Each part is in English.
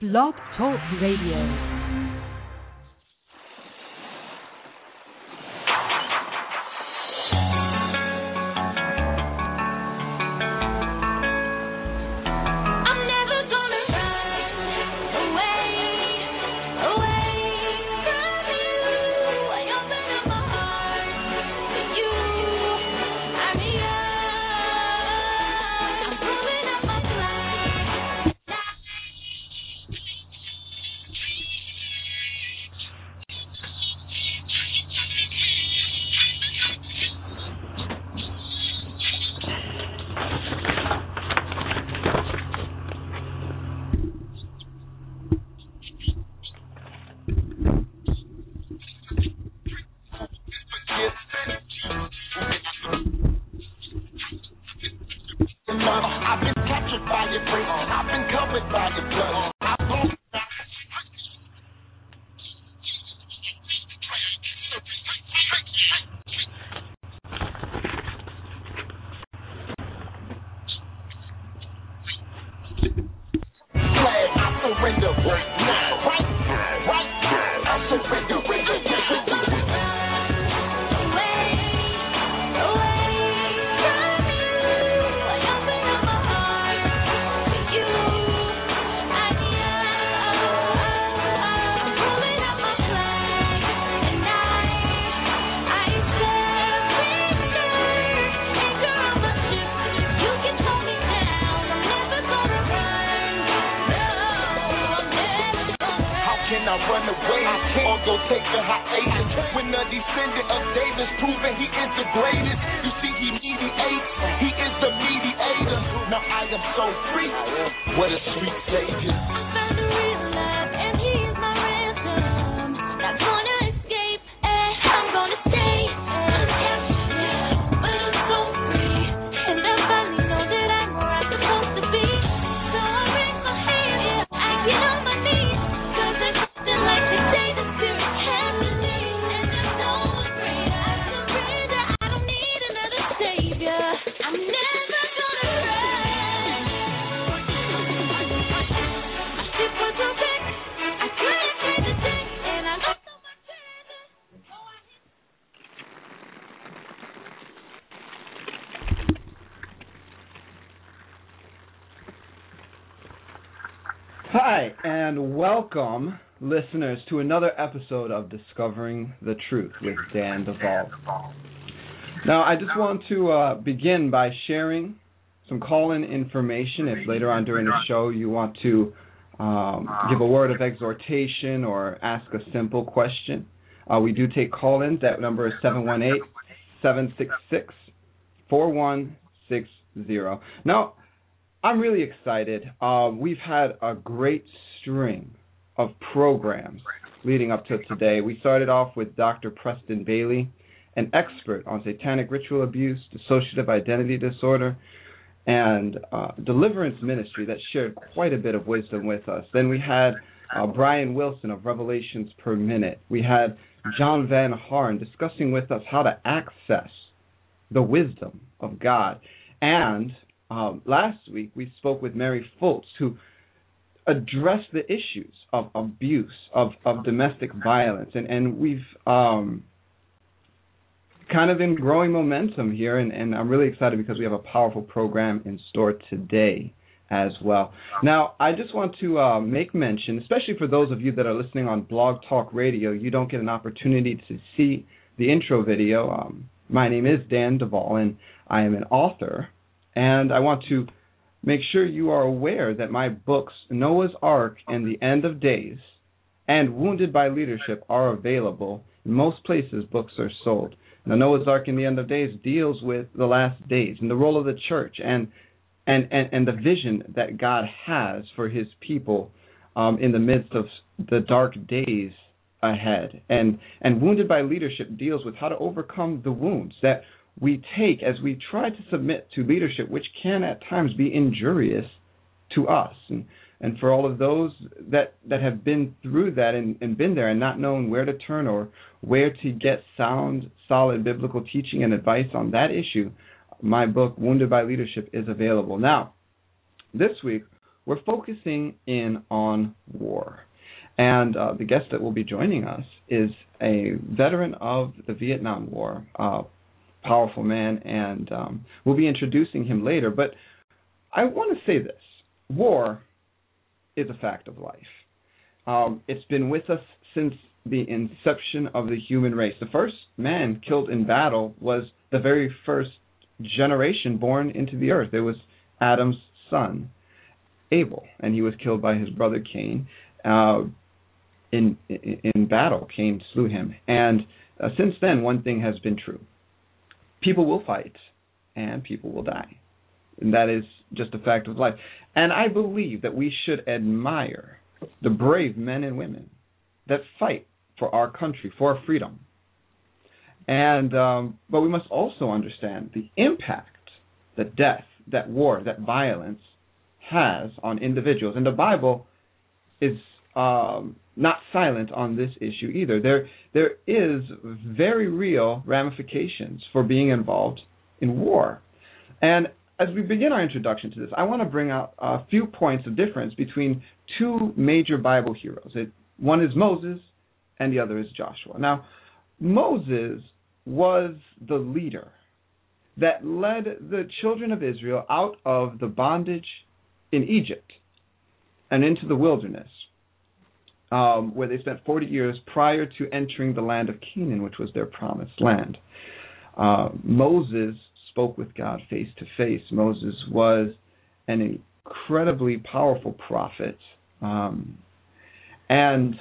Blog Talk Radio. Hi, and welcome, listeners, to another episode of Discovering the Truth with Dan Duvall. Now, I just want to begin by sharing some call-in information. If later on during the show you want to give a word of exhortation or ask a simple question, we do take call-ins. That number is 718-766-4160. Now, I'm really excited. We've had a great string of programs leading up to today. We started off with Dr. Preston Bailey, an expert on satanic ritual abuse, dissociative identity disorder, and deliverance ministry that shared quite a bit of wisdom with us. Then we had Brian Wilson of Revelations Per Minute. We had John Van Harn discussing with us how to access the wisdom of God. And last week, we spoke with Mary Fultz, who addressed the issues of abuse, of domestic violence. And we've kind of been growing momentum here, and I'm really excited because we have a powerful program in store today as well. Now, I just want to make mention, especially for those of you that are listening on Blog Talk Radio, you don't get an opportunity to see the intro video. My name is Dan Duvall, and I am an author. And I want to make sure you are aware that my books, Noah's Ark and The End of Days, and Wounded by Leadership are available. In most places, books are sold. Now, Noah's Ark and The End of Days deals with the last days and the role of the church and the vision that God has for his people in the midst of the dark days ahead. And Wounded by Leadership deals with how to overcome the wounds that we take as we try to submit to leadership, which can at times be injurious to us. And for all of those that have been through that and been there and not known where to turn or where to get sound, solid biblical teaching and advice on that issue, my book, Wounded by Leadership, is available. Now, this week, we're focusing in on And the guest that will be joining us is a veteran of the Vietnam War, powerful man, and we'll be introducing him later. But I want to say this. War is a fact of life. It's been with us since the inception of the human race. The first man killed in battle was the very first generation born into the earth. It was Adam's son, Abel, and he was killed by his brother Cain. In battle, Cain slew him. And since then, one thing has been true. People will fight, and people will die. And that is just a fact of life. And I believe that we should admire the brave men and women that fight for our country, for our freedom. And but we must also understand the impact that death, that war, that violence has on individuals. And the Bible is not silent on this issue either. There is very real ramifications for being involved in war. And as we begin our introduction to this, I want to bring out a few points of difference between two major Bible heroes. One is Moses, and the other is Joshua. Now, Moses was the leader that led the children of Israel out of the bondage in Egypt and into the wilderness, where they spent 40 years prior to entering the land of Canaan, which was their promised land. Moses spoke with God face to face. Moses was an incredibly powerful prophet. And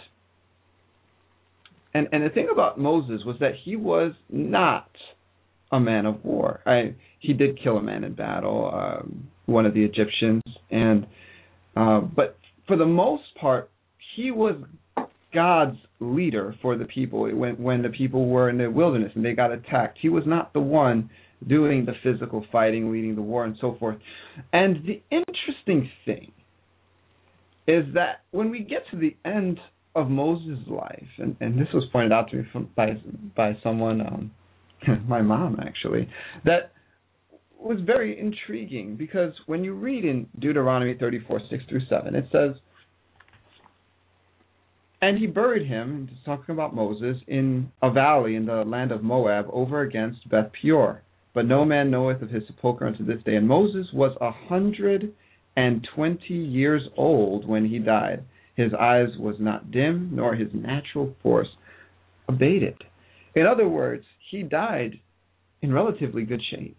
the thing about Moses was that he was not a man of war. He did kill a man in battle, one of the Egyptians, but for the most part, he was God's leader for the people when the people were in the wilderness and they got attacked. He was not the one doing the physical fighting, leading the war, and so forth. And the interesting thing is that when we get to the end of Moses' life, and this was pointed out to me by someone, my mom actually, that was very intriguing, because when you read in Deuteronomy 34:6-7, it says, "And he buried him," talking about Moses, "in a valley in the land of Moab over against Beth Peor. But no man knoweth of his sepulchre unto this day. And Moses was 120 years old when he died. His eyes was not dim, nor his natural force abated." In other words, he died in relatively good shape.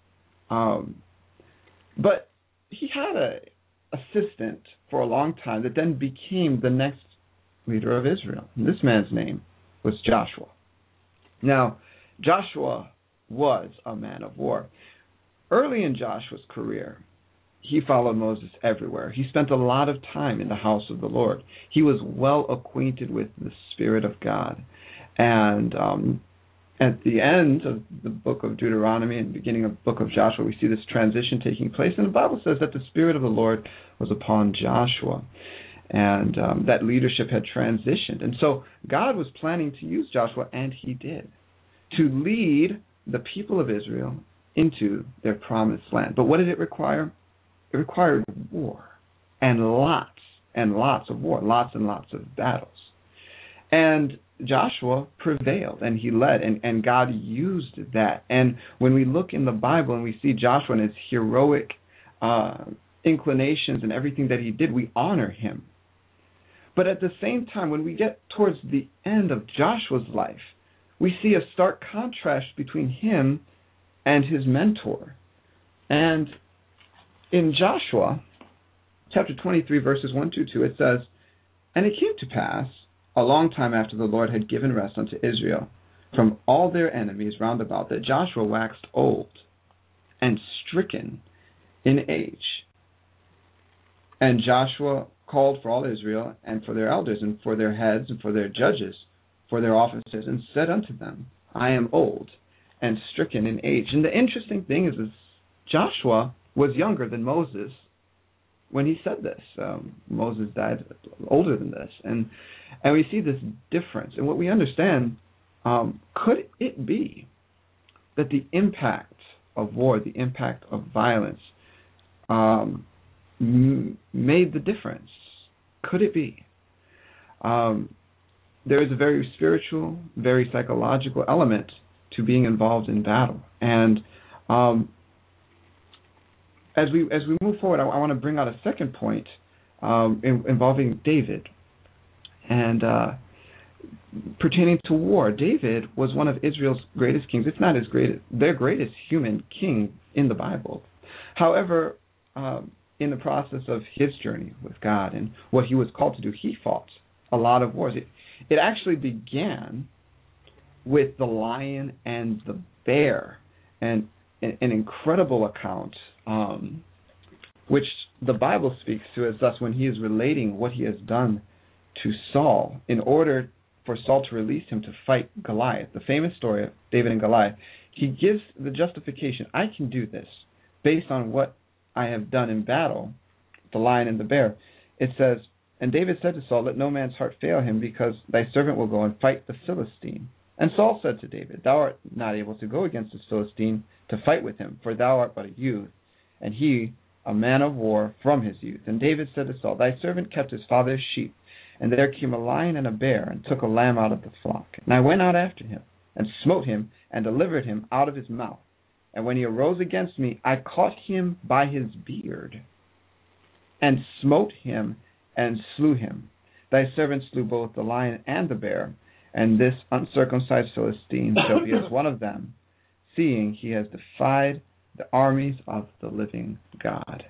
But he had an assistant for a long time that then became the next leader of Israel. And this man's name was Joshua. Now, Joshua was a man of war. Early in Joshua's career, he followed Moses everywhere. He spent a lot of time in the house of the Lord. He was well acquainted with the Spirit of God. And at the end of the book of Deuteronomy and the beginning of the book of Joshua, we see this transition taking place. And the Bible says that the Spirit of the Lord was upon Joshua, and that leadership had transitioned. And so God was planning to use Joshua, and he did, to lead the people of Israel into their promised land. But what did it require? It required war, and lots of war, lots and lots of battles. And Joshua prevailed, and he led, and God used that. And when we look in the Bible and we see Joshua and his heroic inclinations and everything that he did, we honor him. But at the same time, when we get towards the end of Joshua's life, we see a stark contrast between him and his mentor. And in Joshua, chapter 23, verses 1-2, it says, "And it came to pass, a long time after the Lord had given rest unto Israel from all their enemies round about, that Joshua waxed old and stricken in age. And Joshua called for all Israel, and for their elders, and for their heads, and for their judges, for their officers, and said unto them, I am old and stricken in age." And the interesting thing is Joshua was younger than Moses when he said this. Moses died older than this. And we see this difference. And what we understand, could it be that the impact of war, the impact of violence, made the difference? Could it be? there is a very spiritual, very psychological element to being involved in battle. And as we move forward, I want to bring out a second point involving David and pertaining to war. David was one of Israel's greatest kings, if not their greatest human king in the Bible. However, in the process of his journey with God and what he was called to do, he fought a lot of wars. It actually began with the lion and the bear, and an incredible account, which the Bible speaks to as thus when he is relating what he has done to Saul in order for Saul to release him to fight Goliath. The famous story of David and Goliath. He gives the justification, I can do this based on what I have done in battle, the lion and the bear. It says, and David said to Saul, let no man's heart fail him, because thy servant will go and fight the Philistine. And Saul said to David, thou art not able to go against the Philistine to fight with him, for thou art but a youth, and he a man of war from his youth. And David said to Saul, thy servant kept his father's sheep, and there came a lion and a bear, and took a lamb out of the flock. And I went out after him, and smote him, and delivered him out of his mouth. And when he arose against me, I caught him by his beard, and smote him, and slew him. Thy servant slew both the lion and the bear, and this uncircumcised Philistine shall be as one of them, seeing he has defied the armies of the living God.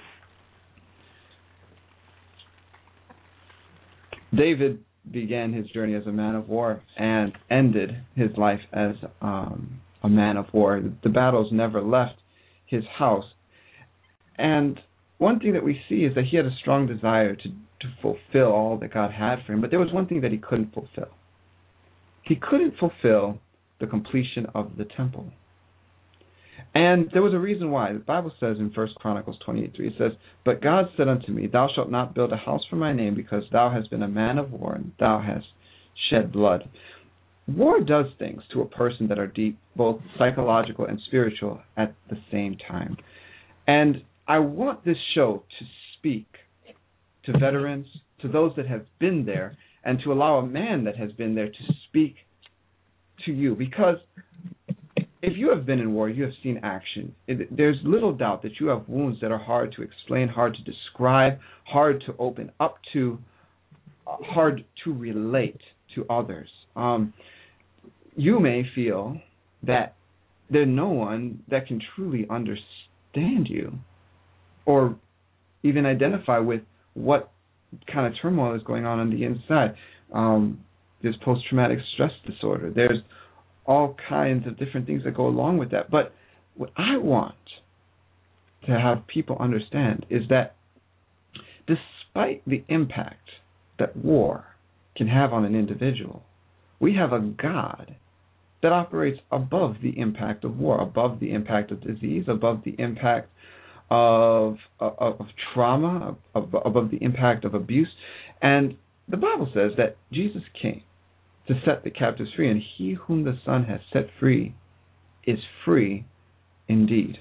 David began his journey as a man of war and ended his life as a man of war. The battles never left his house. And one thing that we see is that he had a strong desire to fulfill all that God had for him, but there was one thing that he couldn't fulfill. He couldn't fulfill the completion of the temple. And there was a reason why. The Bible says in 1 Chronicles 28:3, it says, but God said unto me, thou shalt not build a house for my name, because thou hast been a man of war, and thou hast shed blood. War does things to a person that are deep, both psychological and spiritual at the same time. And I want this show to speak to veterans, to those that have been there, and to allow a man that has been there to speak to you. Because if you have been in war, you have seen action. There's little doubt that you have wounds that are hard to explain, hard to describe, hard to open up to, hard to relate to others. You may feel that there's no one that can truly understand you or even identify with what kind of turmoil is going on the inside. There's post-traumatic stress disorder. There's all kinds of different things that go along with that. But what I want to have people understand is that despite the impact that war can have on an individual, we have a God that operates above the impact of war, above the impact of disease, above the impact of trauma, above the impact of abuse. And the Bible says that Jesus came to set the captives free, and he whom the Son has set free is free indeed.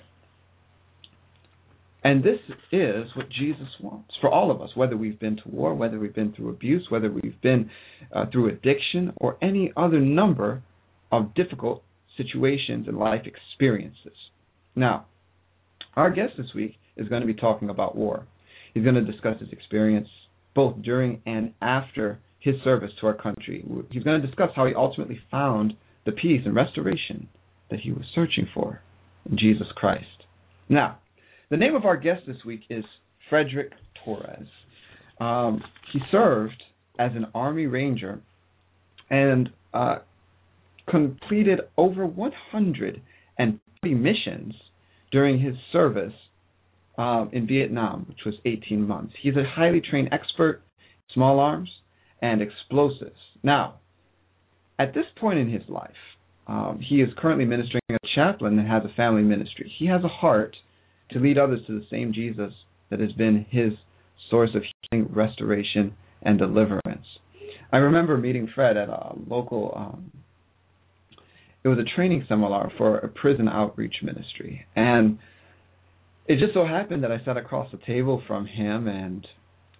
And this is what Jesus wants for all of us, whether we've been to war, whether we've been through abuse, whether we've been through addiction, or any other number of difficult situations and life experiences. Now, our guest this week is going to be talking about war. He's going to discuss his experience both during and after his service to our country. He's going to discuss how he ultimately found the peace and restoration that he was searching for in Jesus Christ. Now, the name of our guest this week is Frederick Torres. He served as an Army Ranger and completed over 130 missions during his service in Vietnam, which was 18 months. He's a highly trained expert in small arms and explosives. Now, at this point in his life, he is currently ministering as a chaplain and has a family ministry. He has a heart to lead others to the same Jesus that has been his source of healing, restoration, and deliverance. I remember meeting Fred at a local, it was a training seminar for a prison outreach ministry. And it just so happened that I sat across the table from him, and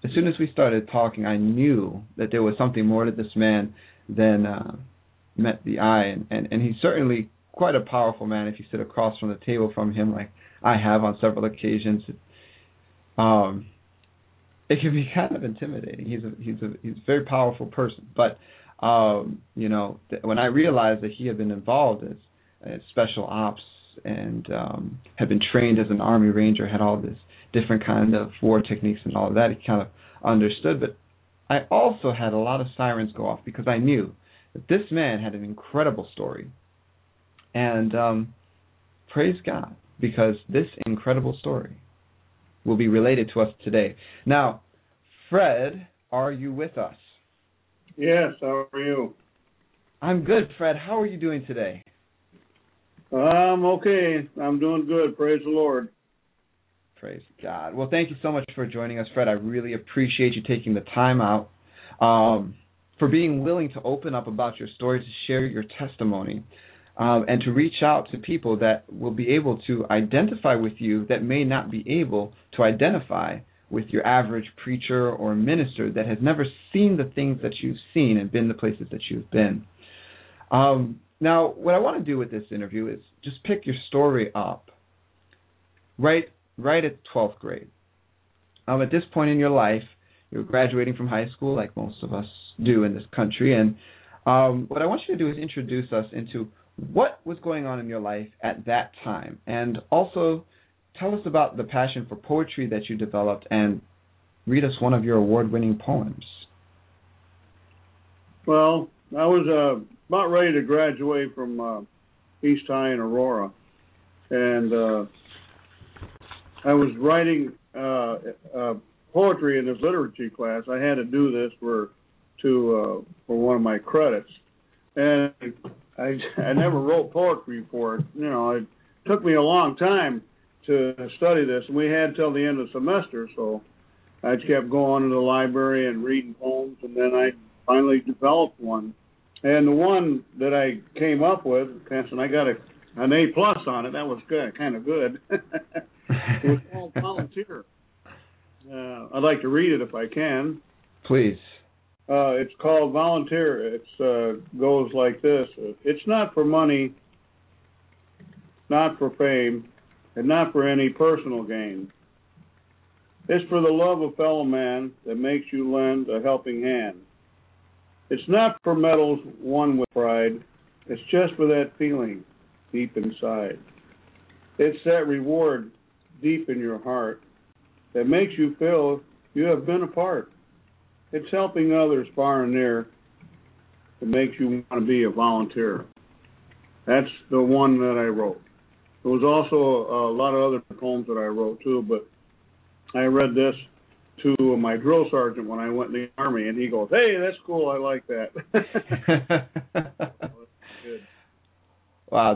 as soon as we started talking, I knew that there was something more to this man than met the eye, and he's certainly quite a powerful man. If you sit across from the table from him, like I have on several occasions, it can be kind of intimidating. He's a very powerful person, but when I realized that he had been involved as special ops and had been trained as an Army Ranger, had all this different kind of war techniques and all of that, he kind of understood. But I also had a lot of sirens go off because I knew that this man had an incredible story. And praise God, because this incredible story will be related to us today. Now, Fred, are you with us? Yes, how are you? I'm good, Fred. How are you doing today? I'm okay. I'm doing good. Praise the Lord. Praise God. Well, thank you so much for joining us, Fred. I really appreciate you taking the time out, for being willing to open up about your story, to share your testimony, and to reach out to people that will be able to identify with you that may not be able to identify with your average preacher or minister that has never seen the things that you've seen and been the places that you've been. Now, what I want to do with this interview is just pick your story up right at 12th grade. At this point in your life, you're graduating from high school like most of us do in this country, and what I want you to do is introduce us into what was going on in your life at that time, and also tell us about the passion for poetry that you developed, and read us one of your award-winning poems. Well, I was about ready to graduate from East High in Aurora, and I was writing poetry in this literature class. I had to do this for one of my credits, and I never wrote poetry before. It took me a long time to study this, and we had till the end of the semester, so I just kept going to the library and reading poems, and then I finally developed one. And the one that I came up with, and I got an A+ on it. That was kind of good. It was called Volunteer. I'd like to read it if I can. Please. It's called Volunteer. It goes like this. It's not for money, not for fame, and not for any personal gain. It's for the love of fellow man that makes you lend a helping hand. It's not for medals won with pride. It's just for that feeling deep inside. It's that reward deep in your heart that makes you feel you have been a part. It's helping others far and near that makes you want to be a volunteer. That's the one that I wrote. There was also a lot of other poems that I wrote too, but I read this to my drill sergeant when I went in the Army, and he goes, "Hey, that's cool. I like that." Good. Wow,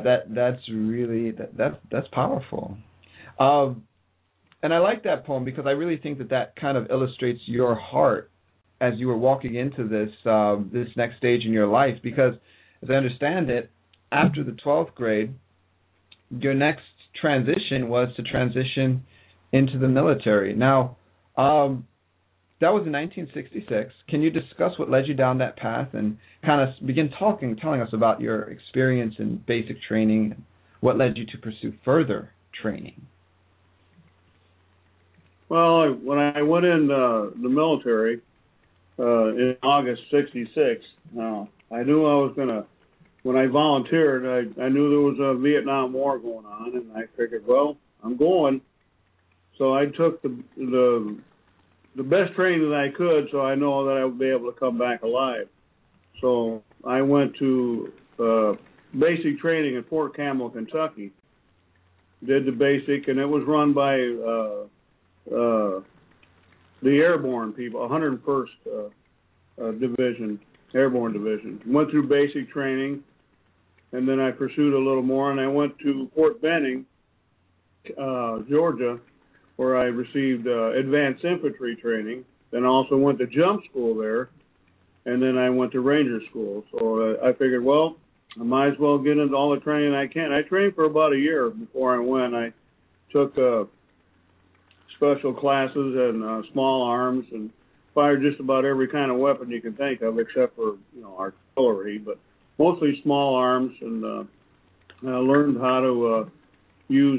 that's powerful. And I like that poem because I really think that kind of illustrates your heart as you were walking into this next stage in your life. Because as I understand it, after the 12th grade, your next transition was to transition into the military. Now, that was in 1966. Can you discuss what led you down that path and kind of begin telling us about your experience in basic training and what led you to pursue further training? Well, when I went in the military in August '66, I knew I was going to, when I volunteered, I knew there was a Vietnam War going on, and I figured, well, I'm going. So I took the best training that I could, so I know that I would be able to come back alive. So I went to basic training at Fort Campbell, Kentucky. Did the basic, and it was run by the airborne people, 101st Division, Airborne Division. Went through basic training, and then I pursued a little more, and I went to Fort Benning, Georgia, where I received advanced infantry training. Then I also went to jump school there, and then I went to Ranger School. So I figured, well, I might as well get into all the training I can. I trained for about a year before I went. I took special classes and small arms, and fired just about every kind of weapon you can think of, except for artillery, but mostly small arms. And I learned how to use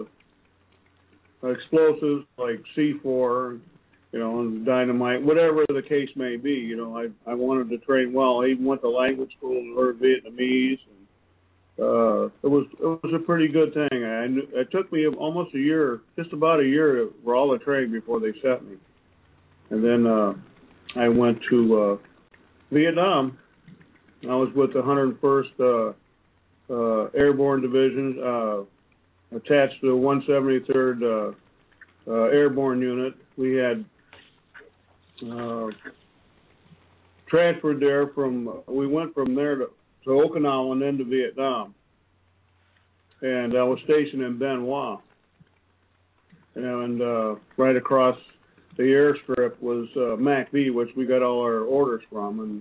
explosives like C4, and dynamite, whatever the case may be. I wanted to train well. I even went to language school and learned Vietnamese. And, it was a pretty good thing. It took me almost a year, just about a year, for all the training before they sent me. And then I went to Vietnam. I was with the 101st Airborne Division, attached to the 173rd Airborne Unit. We had transferred there we went from there to Okinawa and then to Vietnam. And I was stationed in Bien Hoa. And right across the airstrip was MACV, which we got all our orders from. And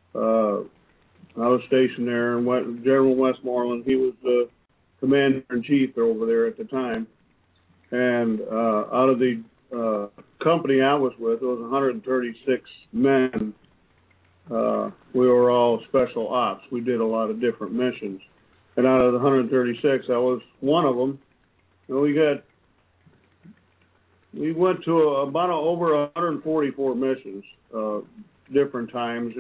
I was stationed there, and General Westmoreland, he was the commander-in-chief over there at the time. And out of the company I was with, there was 136 men. We were all special ops. We did a lot of different missions. And out of the 136, I was one of them. And we went to over 144 missions, different times.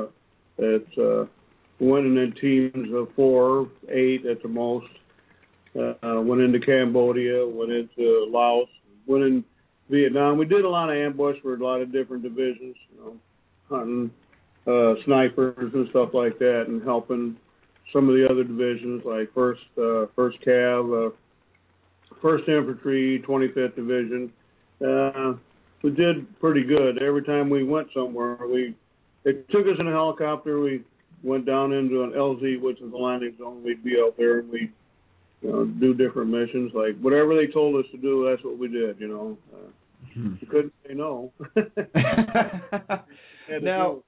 We went in teams of 4, 8 at the most. Went into Cambodia, went into Laos, went in Vietnam. We did a lot of ambush for a lot of different divisions, hunting snipers and stuff like that, and helping some of the other divisions like First Cav, First Infantry, 25th Division. We did pretty good. Every time we went somewhere, they took us in a helicopter. We went down into an LZ, which is the landing zone. We'd be out there and we'd do different missions. Like whatever they told us to do, that's what we did. You couldn't say no. Now,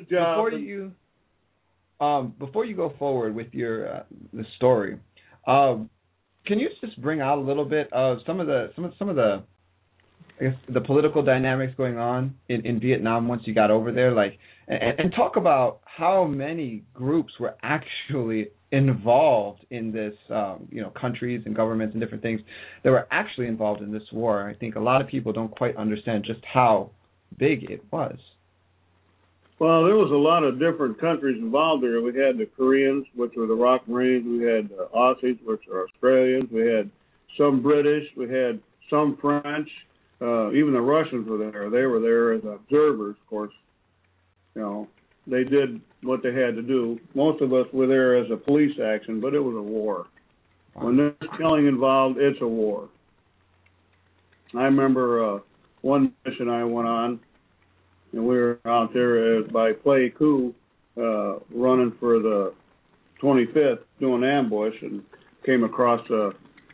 before you go forward with your the story, can you just bring out a little bit of some of the I guess the political dynamics going on in Vietnam once you got over there, and talk about how many groups were actually involved in this, countries and governments and different things that were actually involved in this war. I think a lot of people don't quite understand just how big it was. Well, there was a lot of different countries involved there. We had the Koreans, which were the Rock Marines. We had Aussies, which are Australians. We had some British. We had some French. Even the Russians were there. They were there as observers, of course. They did what they had to do. Most of us were there as a police action, but it was a war. When there's killing involved, it's a war. I remember one mission I went on, and we were out there by Pleiku, running for the 25th, doing ambush, and came across a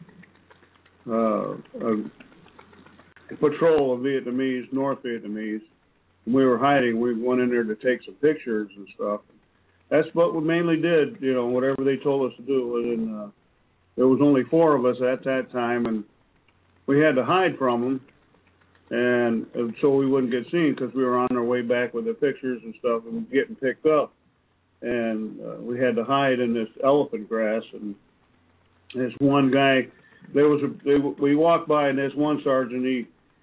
patrol of Vietnamese, North Vietnamese. And we were hiding. We went in there to take some pictures and stuff. That's what we mainly did, whatever they told us to do. And there was only 4 of us at that time, and we had to hide from them, and so we wouldn't get seen because we were on our way back with the pictures and stuff and getting picked up. And we had to hide in this elephant grass. And this one guy, we walked by, and this one sergeant, he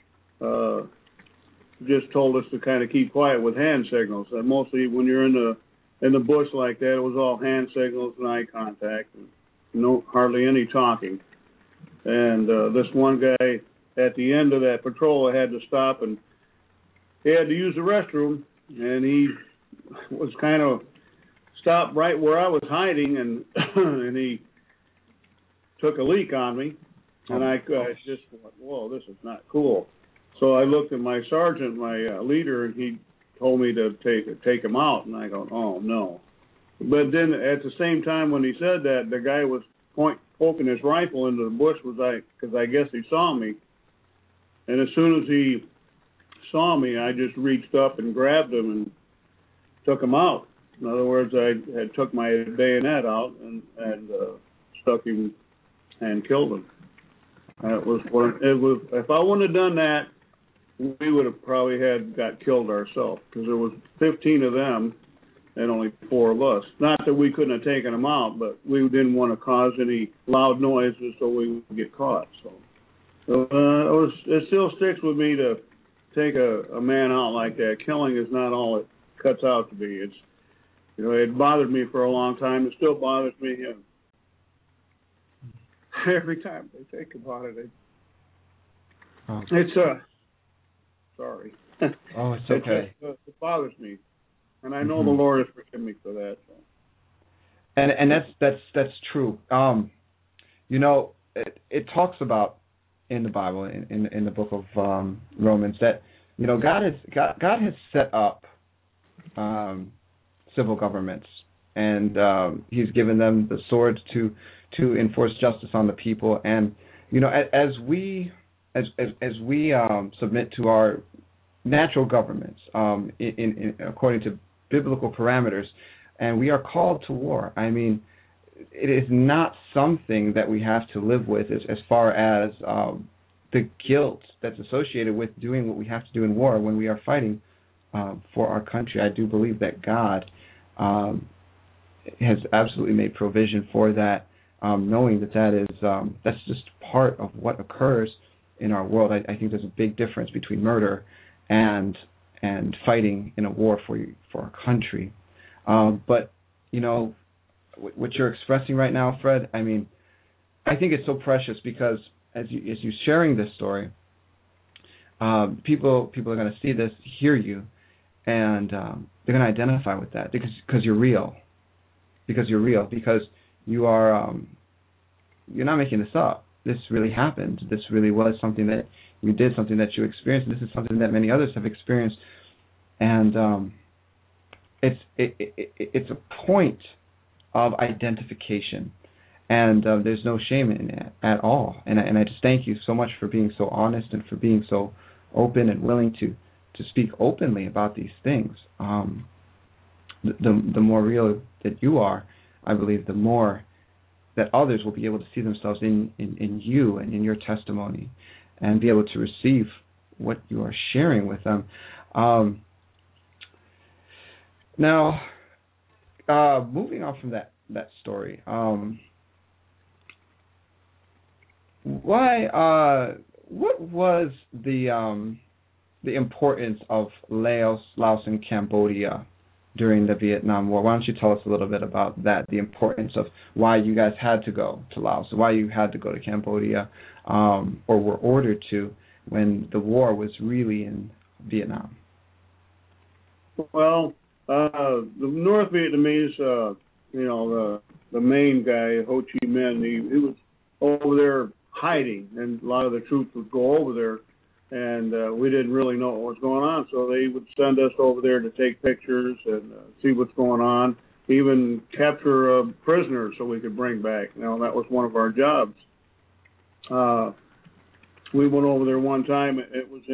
just told us to kind of keep quiet with hand signals. And mostly when you're in the bush like that, it was all hand signals and eye contact, and hardly any talking. And this one guy at the end of that patrol had to stop, and he had to use the restroom, and he was kind of stopped right where I was hiding, and and he took a leak on me, and I just thought, whoa, this is not cool. So I looked at my sergeant, my leader, and he told me to take him out, and I go, oh, no. But then at the same time when he said that, the guy was poking his rifle into the bush because I guess he saw me. And as soon as he saw me, I just reached up and grabbed him and took him out. In other words, I had took my bayonet out and stuck him and killed him. That was what it was. If I wouldn't have done that, we would have probably got killed ourselves, because there was 15 of them and only 4 of us. Not that we couldn't have taken them out, but we didn't want to cause any loud noises so we would get caught. So it still sticks with me to take a man out like that. Killing is not all it cuts out to be. It's, it bothered me for a long time. It still bothers me. Every time I think about it, it's sorry. Oh, it's okay. It bothers me, and I know the Lord has forgiven me for that. So. And that's true. It talks about in the Bible, in the book of Romans, that God has set up civil governments, and He's given them the swords to enforce justice on the people. And as we submit to our natural governments in according to biblical parameters, and we are called to war. I mean, it is not something that we have to live with as far as the guilt that's associated with doing what we have to do in war when we are fighting for our country. I do believe that God has absolutely made provision for that, knowing that's just part of what occurs in our world. I think there's a big difference between murder and fighting in a war for our country. But what you're expressing right now, Fred, I mean, I think it's so precious, because as you sharing this story, people are going to see this, hear you, and they're going to identify with that because you're real, because you are you're not making this up. This really happened. This really was something that you did, something that you experienced. This is something that many others have experienced, and it's a point of identification, and there's no shame in it at all. And I just thank you so much for being so honest and for being so open and willing to speak openly about these things. The more real that you are, I believe, the more that others will be able to see themselves in you and in your testimony, and be able to receive what you are sharing with them. Now, moving on from that story, what was the importance of Laos and Cambodia during the Vietnam War? Why don't you tell us a little bit about that, the importance of why you guys had to go to Laos, why you had to go to Cambodia, or were ordered to, when the war was really in Vietnam? Well, the North Vietnamese, the main guy, Ho Chi Minh, he was over there hiding, and a lot of the troops would go over there, and we didn't really know what was going on, so they would send us over there to take pictures and see what's going on, even capture prisoners so we could bring back. That was one of our jobs. We went over there one time. It was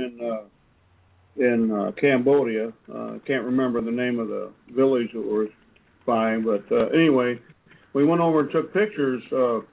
in Cambodia. I can't remember the name of the village that we were by, but anyway, we went over and took pictures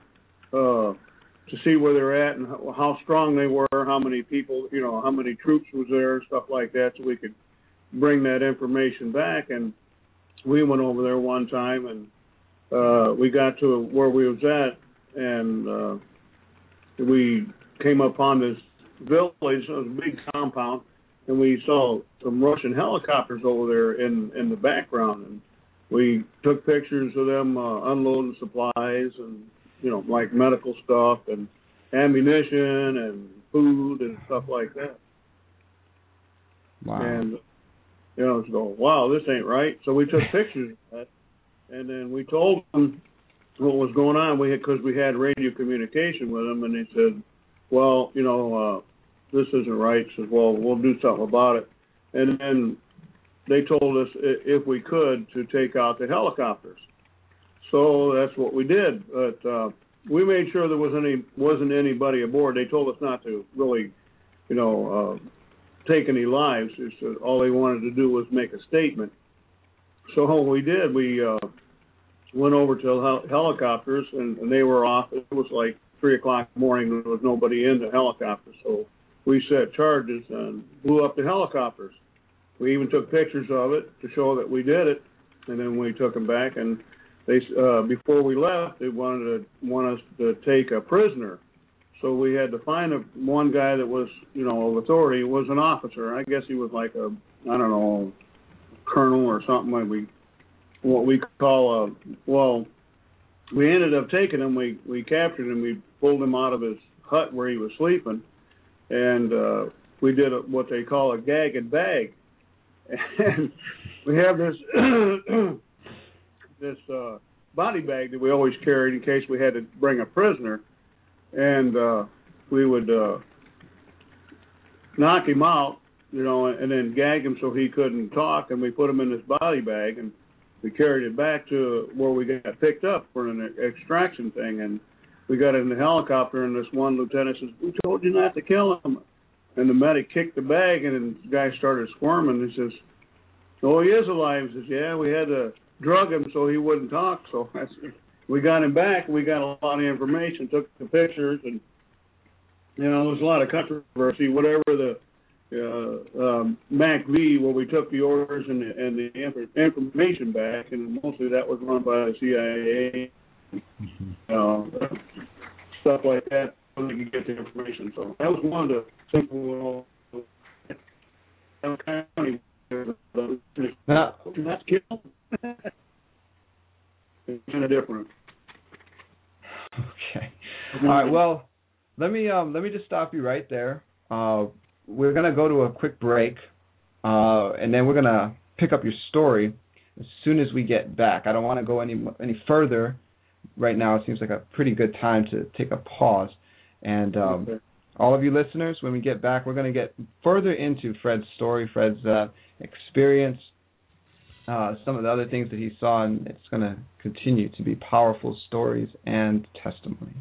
to see where they're at and how strong they were, how many people, how many troops was there, stuff like that, so we could bring that information back. And we went over there one time, and we got to where we was at, and we came upon this village. It was a big compound, and we saw some Russian helicopters over there in the background, and we took pictures of them unloading supplies and like medical stuff and ammunition and food and stuff like that. Wow. And so, wow, this ain't right. So we took pictures of that, and then we told them what was going on. Because we had radio communication with them, and they said, well, this isn't right. Said, well, we'll do something about it. And then they told us if we could to take out the helicopters. So that's what we did. But we made sure there wasn't anybody aboard. They told us not to really, take any lives. They said all they wanted to do was make a statement. So what we did, we went over to helicopters, and they were off. It was like 3 o'clock in the morning. There was nobody in the helicopter, so we set charges and blew up the helicopters. We even took pictures of it to show that we did it, and then we took them back. And they, before we left, they want us to take a prisoner. So we had to find one guy that was, of authority. Was an officer. I guess he was like a, I don't know, colonel or something like what we call we ended up taking him. We captured him. We pulled him out of his hut where he was sleeping, and we did what they call a gag and bag. And we have this this body bag that we always carried in case we had to bring a prisoner, and we would knock him out, and then gag him so he couldn't talk, and we put him in this body bag, and we carried it back to where we got picked up for an extraction thing, and we got in the helicopter, and this one lieutenant says, "We told you not to kill him." And the medic kicked the bag, and the guy started squirming. He says, "Oh, he is alive." He says, "Yeah, we had to drug him so he wouldn't talk." So we got him back. We got a lot of information, took the pictures, and there was a lot of controversy. Whatever the MAC-V, where we took the orders and the information back, and mostly that was run by the CIA, stuff like that, so they could get the information. So that was one of the simple county. That's killed. It's kind of different. Okay. All right. Well, let me just stop you right there. We're gonna go to a quick break, and then we're gonna pick up your story as soon as we get back. I don't want to go any further right now. It seems like a pretty good time to take a pause. And all of you listeners, when we get back, we're going to get further into Fred's story, Fred's experience, some of the other things that he saw, and it's going to continue to be powerful stories and testimony.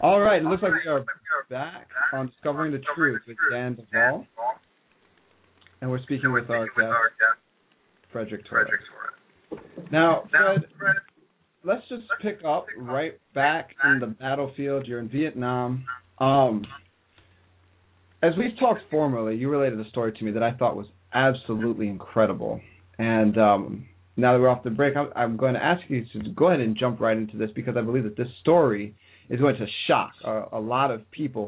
All right, it looks like we are back on Discovering the Truth with Dan Duvall. And we're speaking with our guest, Frederick Torres. Now, Fred, let's just pick up right back in the battlefield. You're in Vietnam. As we've talked formerly, you related a story to me that I thought was absolutely incredible. And now that we're off the break, I'm going to ask you to go ahead and jump right into this, because I believe that this story is going to shock a lot of people.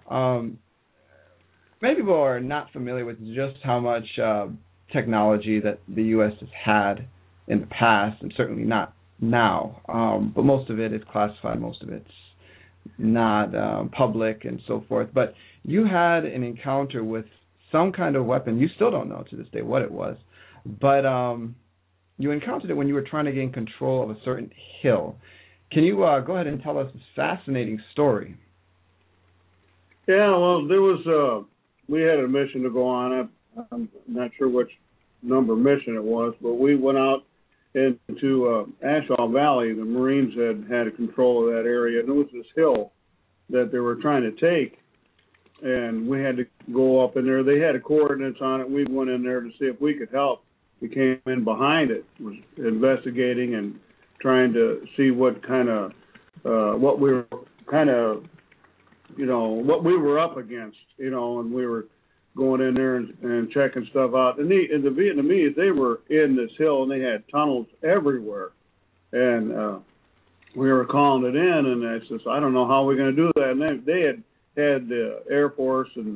Many people are not familiar with just how much technology that the U.S. has had in the past, and certainly not now. But most of it is classified, most of it's not public and so forth. But you had an encounter with some kind of weapon. You still don't know to this day what it was, but you encountered it when you were trying to gain control of a certain hill. Can you go ahead and tell us this fascinating story? Yeah, well, there was we had a mission to go on. I'm not sure which number mission it was, but we went out into Ashaw Valley. The Marines had control of that area, and there was this hill that they were trying to take, and we had to go up in there. They had coordinates on it. We went in there to see if we could help. We came in behind it, was investigating and trying to see what kind of what we were kind of, what we were up against, and we were going in there and checking stuff out. And the Vietnamese, they were in this hill, and they had tunnels everywhere. And we were calling it in, and I says, I don't know how we're going to do that. And they had the Air Force and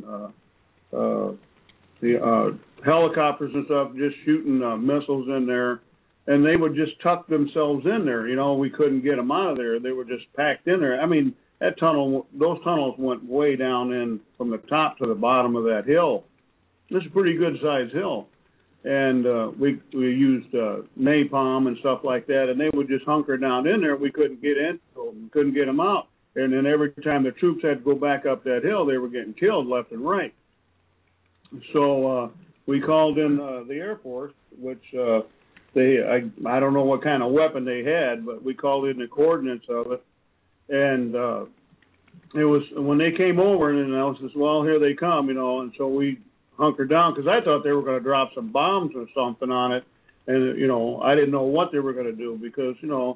the helicopters and stuff just shooting missiles in there. And they would just tuck themselves in there. We couldn't get them out of there. They were just packed in there. I mean, those tunnels went way down in from the top to the bottom of that hill. This is a pretty good sized hill. And we used napalm and stuff like that, and they would just hunker down in there. We couldn't get in, couldn't get them out. And then every time the troops had to go back up that hill, they were getting killed left and right. So we called in the Air Force, which I don't know what kind of weapon they had, but we called in the coordinates of it. And it was when they came over, and I was just, well, here they come, and so we hunkered down, because I thought they were going to drop some bombs or something on it. And, I didn't know what they were going to do, because,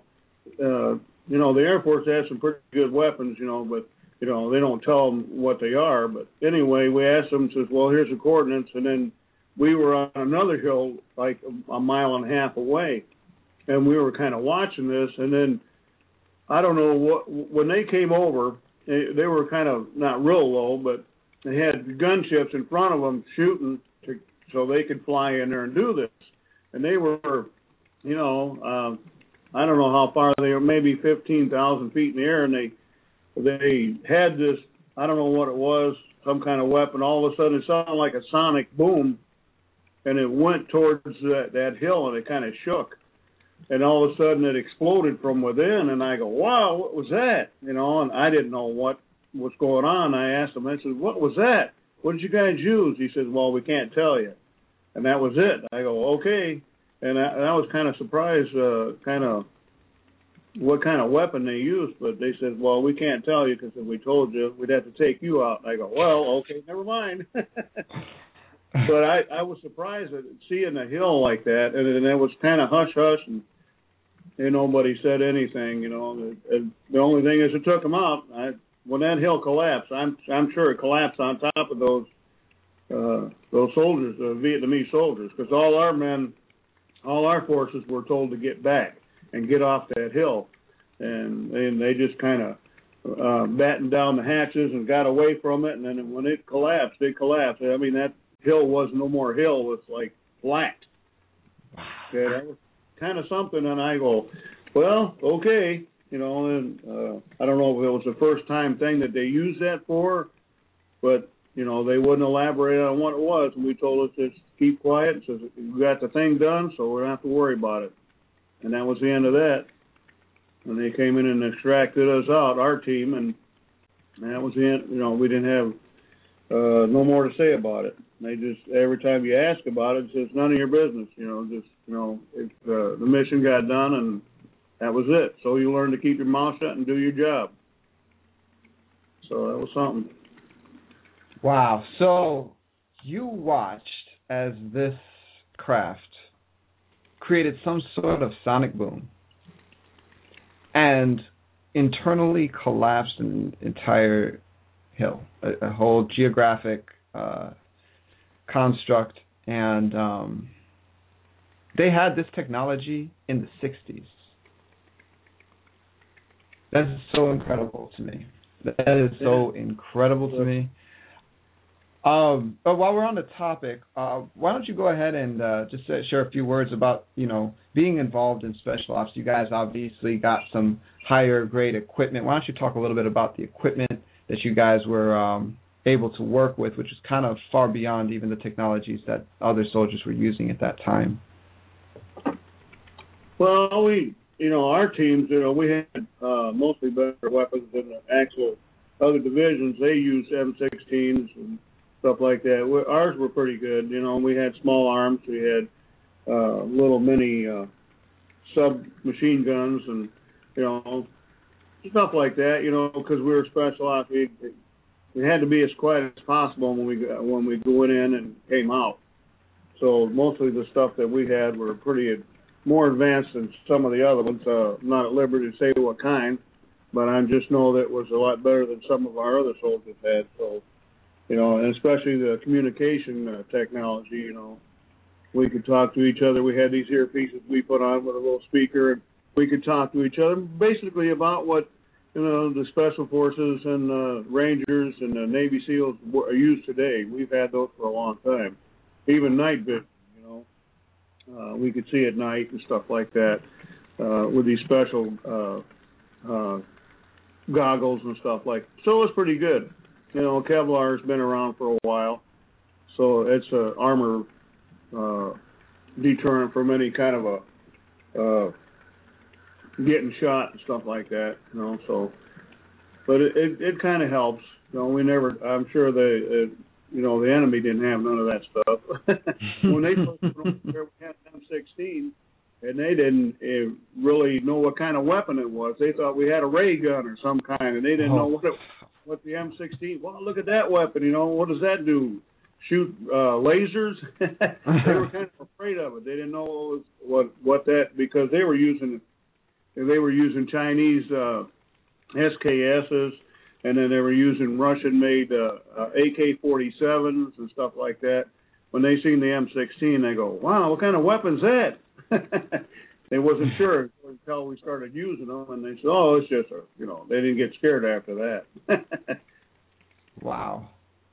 the Air Force has some pretty good weapons, but, they don't tell them what they are. But anyway, we asked them, says, well, here's the coordinates. And then we were on another hill, like a mile and a half away, and we were kind of watching this. And then I don't know when they came over, they were kind of not real low, but they had gunships in front of them shooting so they could fly in there and do this. And they were, I don't know how far they were, maybe 15,000 feet in the air, and they had this, I don't know what it was, some kind of weapon. All of a sudden it sounded like a sonic boom, and it went towards that hill, and it kind of shook. And all of a sudden it exploded from within, and I go, wow, what was that? And I didn't know what was going on. I asked him, I said, what was that? What did you guys use? He said, well, we can't tell you. And that was it. I go, okay. And I was kind of surprised, what kind of weapon they used. But they said, well, we can't tell you, because if we told you, we'd have to take you out. And I go, well, okay, never mind. But I was surprised at seeing a hill like that, and it was kind of hush-hush, and nobody said anything, And the only thing is it took them out. When that hill collapsed, I'm sure it collapsed on top of those soldiers, the Vietnamese soldiers, because all our forces were told to get back and get off that hill, and they just kind of battened down the hatches and got away from it. And then when it collapsed, I mean, that hill was no more hill; it was like flat. Okay, that was kind of something. And I go, well, okay, and I don't know if it was the first time thing that they used that for, but they wouldn't elaborate on what it was, and we told us just keep quiet. It says we got the thing done, so we don't have to worry about it. And that was the end of that. And they came in and extracted us out, our team, and that was the end. We didn't have no more to say about it. They just, every time you ask about it, it says none of your business. The mission got done, and that was it. So you learn to keep your mouth shut and do your job. So that was something. Wow. So you watched as this craft created some sort of sonic boom and internally collapsed an entire hill, a whole geographic construct, and they had this technology in the 60s. That is so incredible to me. That is so incredible to me. But while we're on the topic, why don't you go ahead and just share a few words about, being involved in special ops. You guys obviously got some higher grade equipment. Why don't you talk a little bit about the equipment that you guys were able to work with, which is kind of far beyond even the technologies that other soldiers were using at that time? Well, our teams, we had mostly better weapons than the actual other divisions. They used M16s and stuff like that. Ours were pretty good. We had small arms. We had little mini submachine guns and, stuff like that, because we were special ops. We had to be as quiet as possible when we went in and came out. So mostly the stuff that we had were pretty more advanced than some of the other ones. I'm not at liberty to say what kind, but I just know that it was a lot better than some of our other soldiers had. So, and especially the communication technology, we could talk to each other. We had these earpieces we put on with a little speaker, and we could talk to each other basically about what, the Special Forces and Rangers and the Navy SEALs use today. We've had those for a long time. Even night vision, we could see at night and stuff like that with these special goggles and stuff like that. So it was pretty good. Kevlar's been around for a while, so it's an armor deterrent from any kind of a getting shot and stuff like that. So, but it kind of helps. I'm sure the enemy didn't have none of that stuff. When they first went over there, we had an M16, and they didn't really know what kind of weapon it was. They thought we had a ray gun or some kind, and they didn't know what the M16. Well, look at that weapon. What does that do? Shoot lasers? They were kind of afraid of it. They didn't know what that, because they were using Chinese SKSs. And then they were using Russian-made AK-47s and stuff like that. When they seen the M16, they go, "Wow, what kind of weapon's that?" They wasn't sure until we started using them, and they said, "Oh, it's just they didn't get scared after that." Wow.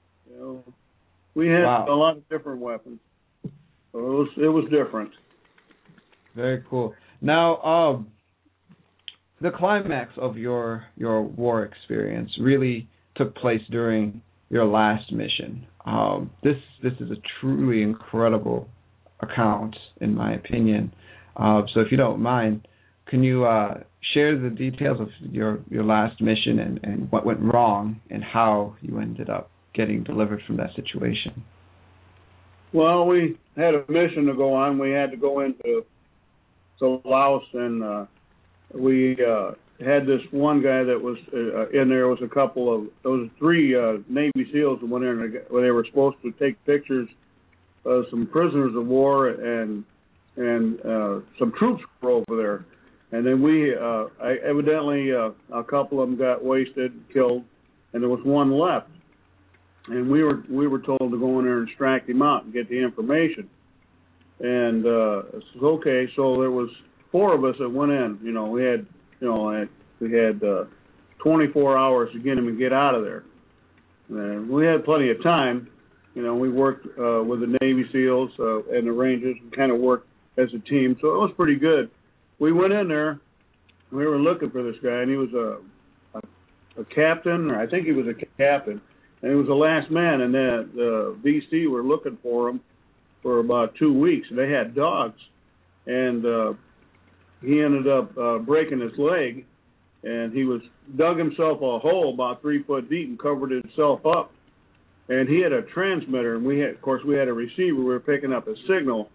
We had a lot of different weapons. So it was different. Very cool. Now, the climax of your war experience really took place during your last mission. This is a truly incredible account, in my opinion. So if you don't mind, can you share the details of your last mission and what went wrong and how you ended up getting delivered from that situation? Well, we had a mission to go on. We had to go into Laos, and we had this one guy that was in there. Was three Navy SEALs that went in where they were supposed to take pictures of some prisoners of war and some troops were over there. And then evidently a couple of them got wasted, killed, and there was one left. And we were told to go in there and extract him out and get the information. And okay, so there was 4 of us that went in. We had 24 hours to get him and get out of there. And we had plenty of time. We worked with the Navy SEALs and the Rangers and kind of worked as a team, so it was pretty good. We went in there. We were looking for this guy, and he was a captain, or I think he was a captain, and he was the last man. And the VC were looking for him for about 2 weeks. And they had dogs, and he ended up breaking his leg, and he dug himself a hole about 3 foot deep and covered himself up. And he had a transmitter, and we had a receiver. We were picking up a signal,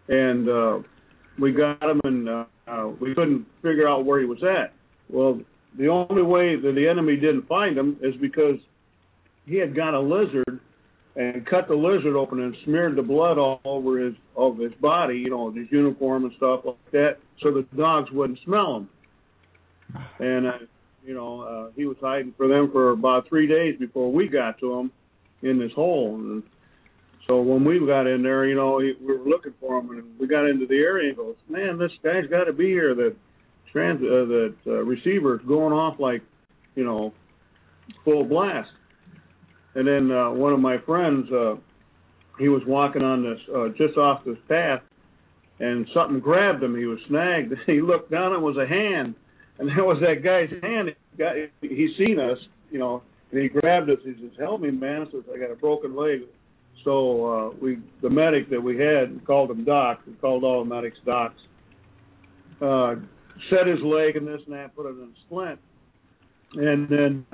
and we got him, and we couldn't figure out where he was at. Well, the only way that the enemy didn't find him is because he had got a lizard and cut the lizard open and smeared the blood all over his body, his uniform and stuff like that, so the dogs wouldn't smell him. And he was hiding for them for about 3 days before we got to him in this hole. And so when we got in there, we were looking for him, and we got into the area and goes, man, this guy's got to be here. That receiver's going off like, full blast. And then one of my friends, he was walking on this, just off this path, and something grabbed him. He was snagged. He looked down, it was a hand. And that was that guy's hand. He seen us, and he grabbed us. He says, help me, man. I says, I got a broken leg. So the medic that we had, we called him Doc. We called all the medics Docs. Set his leg and this and that, put it in a splint. And then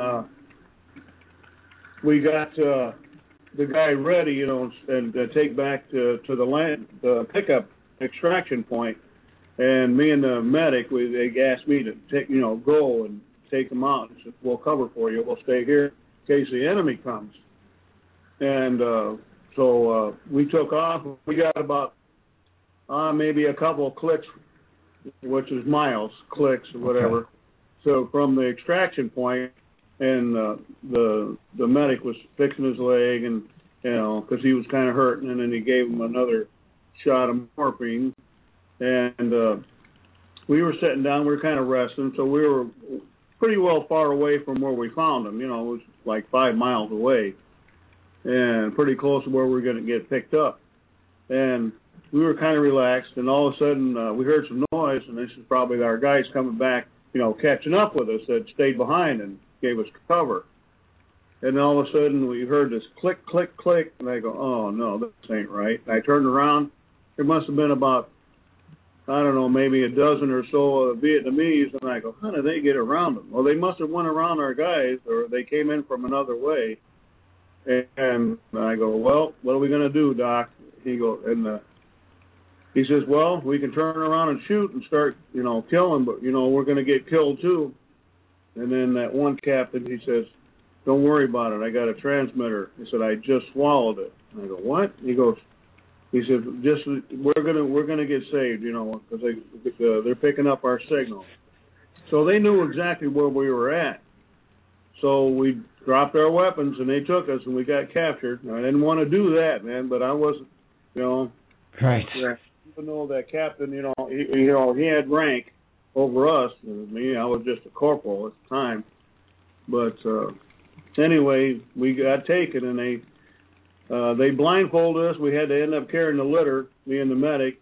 we got the guy ready, and take back to the pickup extraction point. And me and the medic, they asked me to go and take them out. And said, we'll cover for you. We'll stay here in case the enemy comes. And so we took off. We got about maybe a couple of clicks, which is miles, clicks or whatever. Okay. So from the extraction point, and the medic was fixing his leg, and because he was kind of hurting, and then he gave him another shot of morphine. And we were sitting down, we were kind of resting, so we were pretty well far away from where we found him. It was like 5 miles away, and pretty close to where we were going to get picked up. And we were kind of relaxed, and all of a sudden we heard some noise, and this is probably our guys coming back, catching up with us that stayed behind and gave us cover. And all of a sudden we heard this click, click, click, and I go, oh, no, this ain't right. And I turned around. There must have been about, I don't know, maybe a dozen or so Vietnamese, and I go, how did they get around them? Well, they must have went around our guys, or they came in from another way. And I go, well, what are we going to do, Doc? He says, well, we can turn around and shoot and start, killing, but, we're going to get killed too. And then that one captain, he says, don't worry about it. I got a transmitter. He said, I just swallowed it. And I go, what? He said, we're gonna get saved, because they're picking up our signal. So they knew exactly where we were at. So we dropped our weapons and they took us and we got captured. Now, I didn't want to do that, man, but I wasn't, Right. Even though that captain, he had rank over us. And me, I was just a corporal at the time. But anyway, we got taken and they blindfolded us. We had to end up carrying the litter, me and the medic,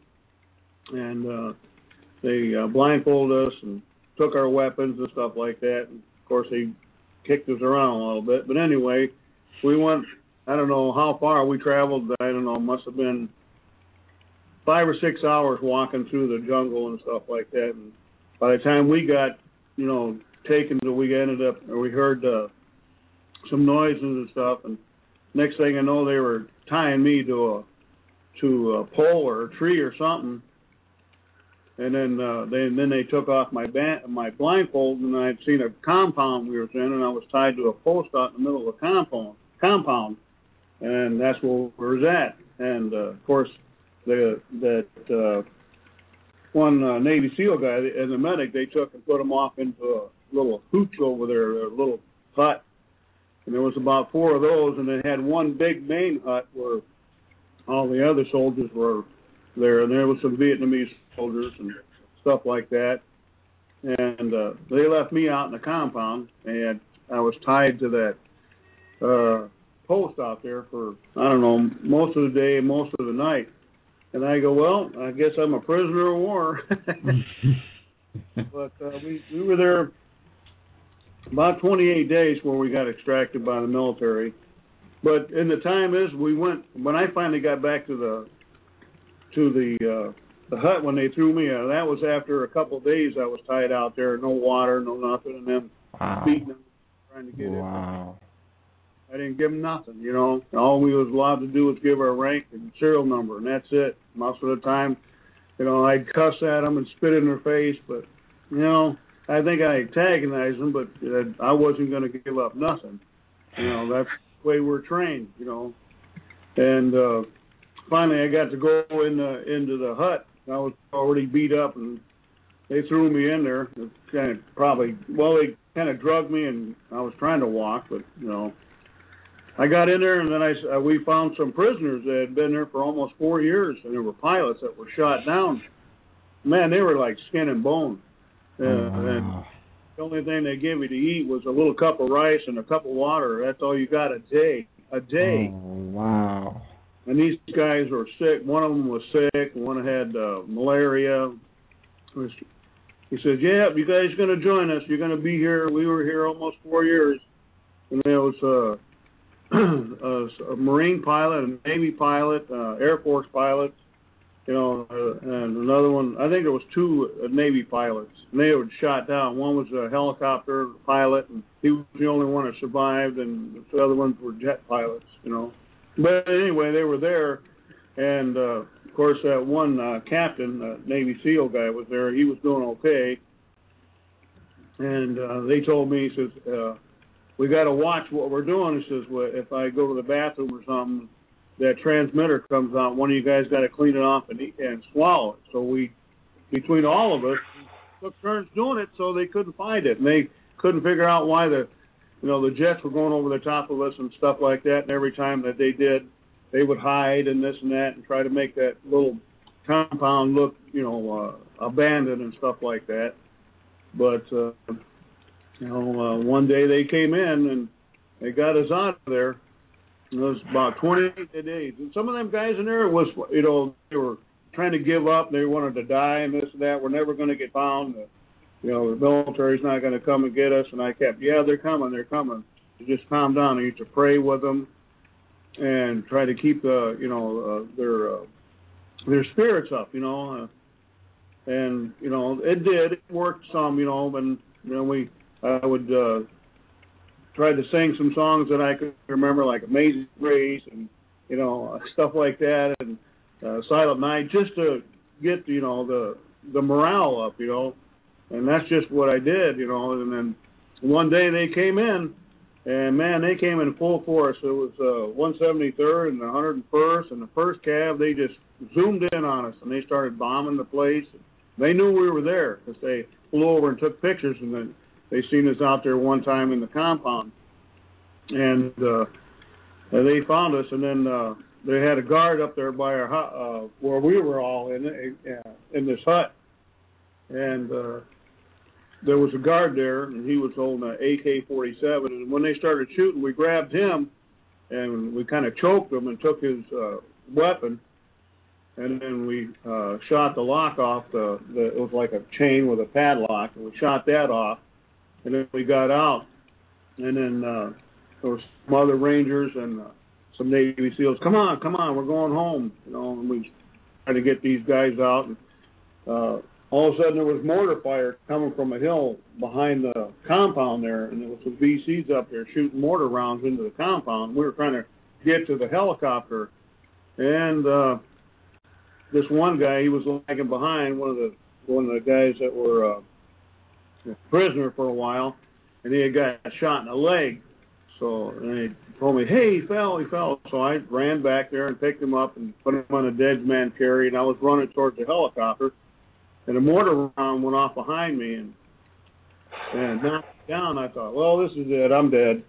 and they blindfolded us and took our weapons and stuff like that. And of course, they kicked us around a little bit. But anyway, we went, I don't know how far we traveled. I don't know, must have been 5 or 6 hours walking through the jungle and stuff like that. And by the time we got, taken, we ended up, we heard some noises and stuff, and next thing I know, they were tying me to a pole or a tree or something, and then they took off my blindfold, and I'd seen a compound we were in, and I was tied to a post out in the middle of the compound, and that's where we was at. And of course, that one Navy SEAL guy and the medic, they took and put him off into a little hooch over there, a little hut. And there was about 4 of those, and they had one big main hut where all the other soldiers were there, and there was some Vietnamese soldiers and stuff like that. And they left me out in the compound, and I was tied to that post out there for, I don't know, most of the day, most of the night. And I go, well, I guess I'm a prisoner of war. But we were there about 28 days where we got extracted by the military. But in the time when I finally got back to the hut when they threw me out, that was after a couple of days I was tied out there, no water, no nothing, and them beating them, trying to get in. I didn't give them nothing, All we was allowed to do was give our rank and serial number, and that's it. Most of the time, I'd cuss at them and spit in their face, but, I think I antagonized them, but I wasn't going to give up nothing. That's the way we're trained, And finally, I got to go into the hut. I was already beat up, and they threw me in there. They kind of drugged me, and I was trying to walk, but I got in there, and then we found some prisoners that had been there for almost 4 years, and there were pilots that were shot down. Man, they were like skin and bone. And the only thing they gave me to eat was a little cup of rice and a cup of water. That's all you got a day. A day. Oh, wow. And these guys were sick. One of them was sick. One had malaria. He said, "Yeah, you guys are going to join us. You're going to be here." We were here almost 4 years. And there was a Marine pilot, a Navy pilot, Air Force pilots, and another one. I think there was 2 Navy pilots. And they were shot down. One was a helicopter pilot, and he was the only one that survived, and the other ones were jet pilots, But anyway, they were there, and of course that one captain, Navy SEAL guy, was there. He was doing okay, and they told me, he says, "We got to watch what we're doing." He says, "Well, if I go to the bathroom or something, that transmitter comes out. One of you guys got to clean it off and swallow it." So we, between all of us, took turns doing it, so they couldn't find it, and they couldn't figure out why the jets were going over the top of us and stuff like that. And every time that they did, they would hide and this and that and try to make that little compound look, abandoned and stuff like that. But, one day they came in and they got us out of there. It was about 28 days. And some of them guys in there was, they were trying to give up. They wanted to die and this and that. We're never going to get found. The military's not going to come and get us. And I kept, they're coming. You just calm down. I used to pray with them and try to keep their spirits up, and it did. It worked some, and I would try to sing some songs that I could remember, like Amazing Grace and stuff like that, and Silent Night, just to get the morale up, and that's just what I did, and then one day they came in, and man, they came in full force. It was 173rd and the 101st and the 1st Cav. They just zoomed in on us, and they started bombing the place. They knew we were there because they flew over and took pictures, and then they seen us out there one time in the compound, and they found us, and then they had a guard up there by our where we were all in this hut, and there was a guard there, and he was holding an AK-47, and when they started shooting, we grabbed him, and we kind of choked him and took his weapon, and then we shot the lock off. It was like a chain with a padlock, and we shot that off, and then we got out, and then there were some other Rangers and some Navy SEALs. Come on, we're going home, and we tried to get these guys out, and all of a sudden there was mortar fire coming from a hill behind the compound there, and there was some VCs up there shooting mortar rounds into the compound. We were trying to get to the helicopter, and this one guy, he was lagging behind one of the guys that were a prisoner for a while, and he had got shot in the leg. So and he told me, "Hey, he fell." So I ran back there and picked him up and put him on a dead man carry, and I was running towards the helicopter. And a mortar round went off behind me and knocked me down. I thought, well, this is it. I'm dead.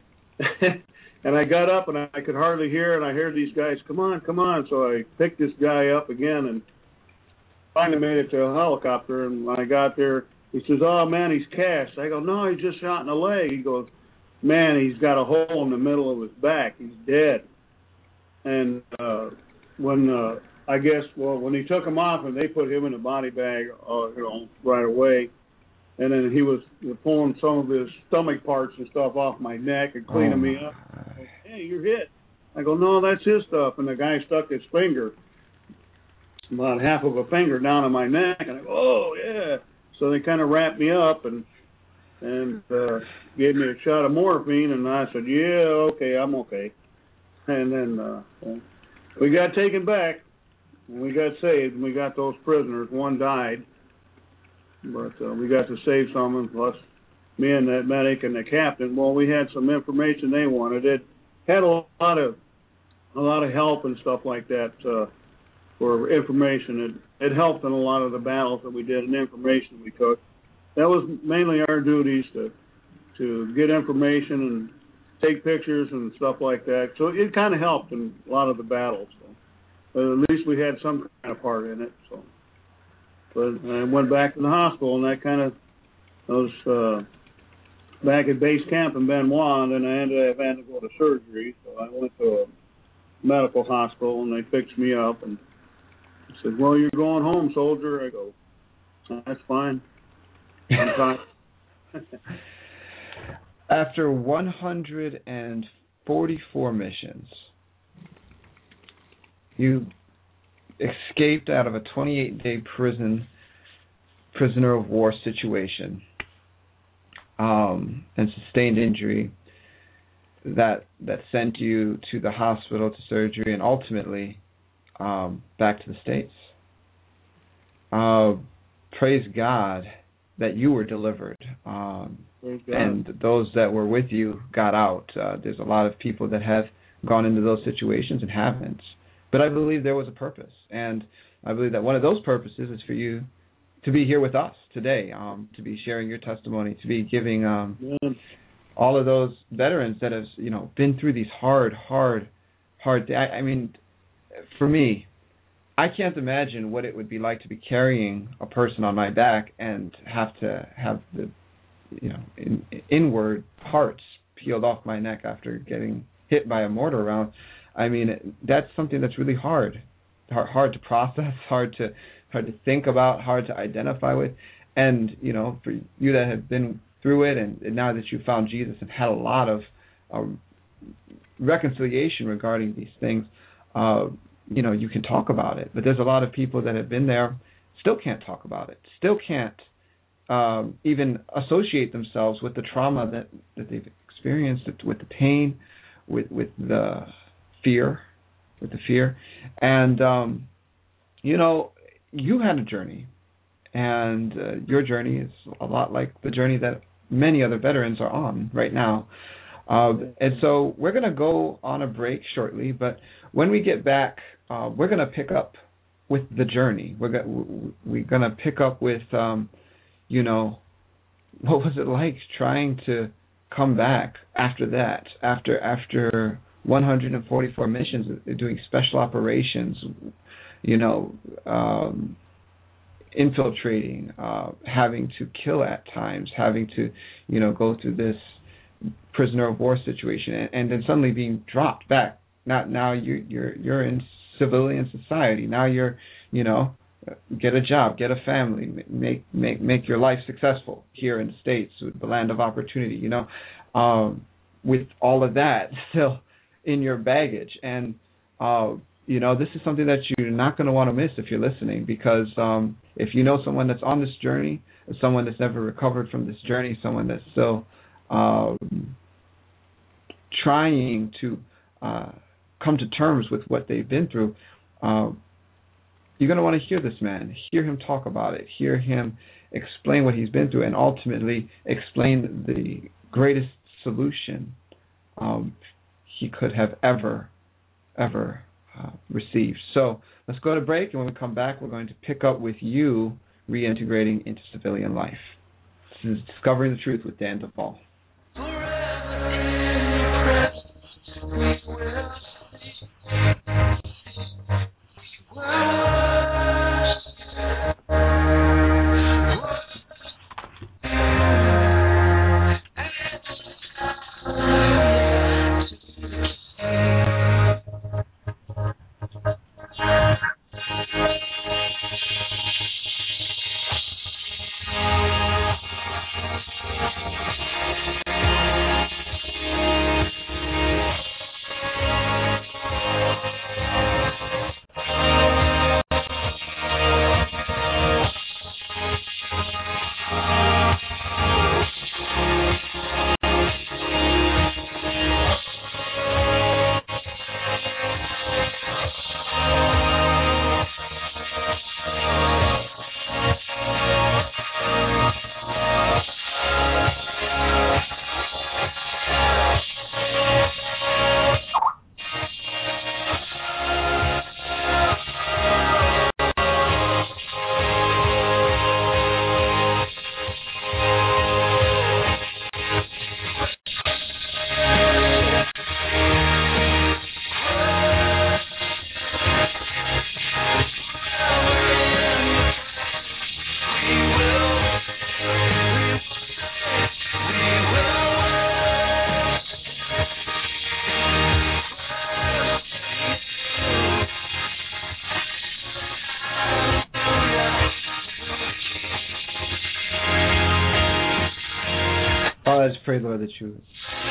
And I got up, and I could hardly hear, and I heard these guys, come on. So I picked this guy up again and finally made it to a helicopter. And when I got there, he says, "Oh, man, he's cashed." I go, "No, he's just shot in the leg." He goes, "Man, he's got a hole in the middle of his back. He's dead." And when he took him off and they put him in a body bag, right away, and then he was pulling some of his stomach parts and stuff off my neck and cleaning me up. Goes, "Hey, you're hit." I go, "No, that's his stuff." And the guy stuck his finger, about half of a finger, down on my neck, and I go, "Oh yeah." So they kind of wrapped me up and gave me a shot of morphine, and I said, "Yeah, okay, I'm okay." And then we got taken back. And we got saved, and we got those prisoners. One died, but we got to save some, and plus me and that medic and the captain, well, we had some information they wanted. It had a lot of help and stuff like that for information. It helped in a lot of the battles that we did and information we took. That was mainly our duties to get information and take pictures and stuff like that. So it kind of helped in a lot of the battles. So. But at least we had some kind of part in it. So, but I went back to the hospital, and that kind of was back at base camp in Benoit, and then I ended up having to go to surgery. So I went to a medical hospital, and they fixed me up and said, "Well, you're going home, soldier." I go, "That's fine. I'm fine." After 144 missions, you escaped out of a 28-day prisoner of war situation, and sustained injury that sent you to the hospital, to surgery, and ultimately back to the States. Praise God that you were delivered, and those that were with you got out. There's a lot of people that have gone into those situations and haven't. But I believe there was a purpose, and I believe that one of those purposes is for you to be here with us today, to be sharing your testimony, to be giving all of those veterans that have been through these hard. I mean, for me, I can't imagine what it would be like to be carrying a person on my back and have to have the inward parts peeled off my neck after getting hit by a mortar round. I mean, that's something that's really hard to process, hard to think about, hard to identify with. And for you that have been through it, and now that you've found Jesus and had a lot of reconciliation regarding these things, you can talk about it. But there's a lot of people that have been there, still can't talk about it, still can't even associate themselves with the trauma that they've experienced, with the pain, with the fear, and you had a journey, and your journey is a lot like the journey that many other veterans are on right now. And so we're going to go on a break shortly, but when we get back, we're going to pick up with the journey. We're going to pick up with, what was it like trying to come back after that, after 144 missions, doing special operations, infiltrating, having to kill at times, having to, go through this prisoner of war situation, and then suddenly being dropped back. Now you're in civilian society. Now you're, get a job, get a family, make your life successful here in the States, with the land of opportunity. With all of that still in your baggage, and this is something that you're not going to want to miss if you're listening, because if you know someone that's on this journey, someone that's never recovered from this journey, someone that's still trying to come to terms with what they've been through, you're going to want to hear this man, hear him talk about it, hear him explain what he's been through, and ultimately explain the greatest solution he could have ever received. So let's go to break, and when we come back, we're going to pick up with you reintegrating into civilian life. This is Discovering the Truth with Dan Duvall. Let's pray, Lord, that you.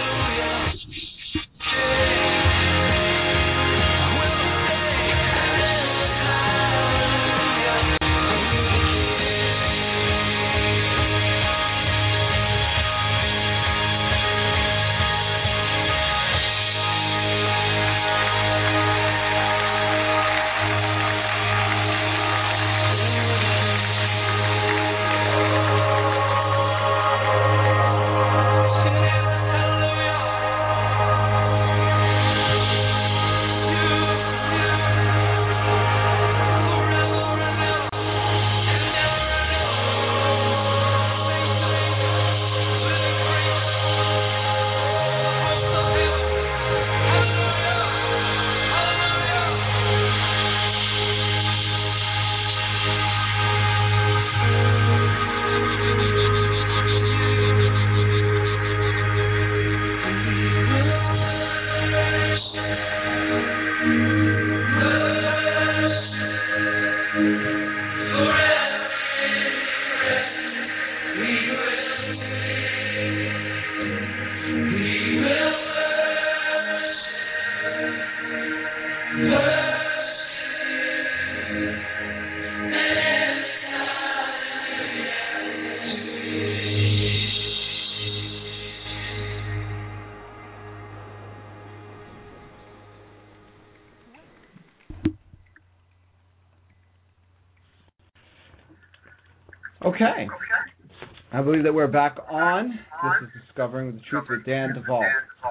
Okay. I believe that we're back on. This is Discovering the Truth with Dan Duvall.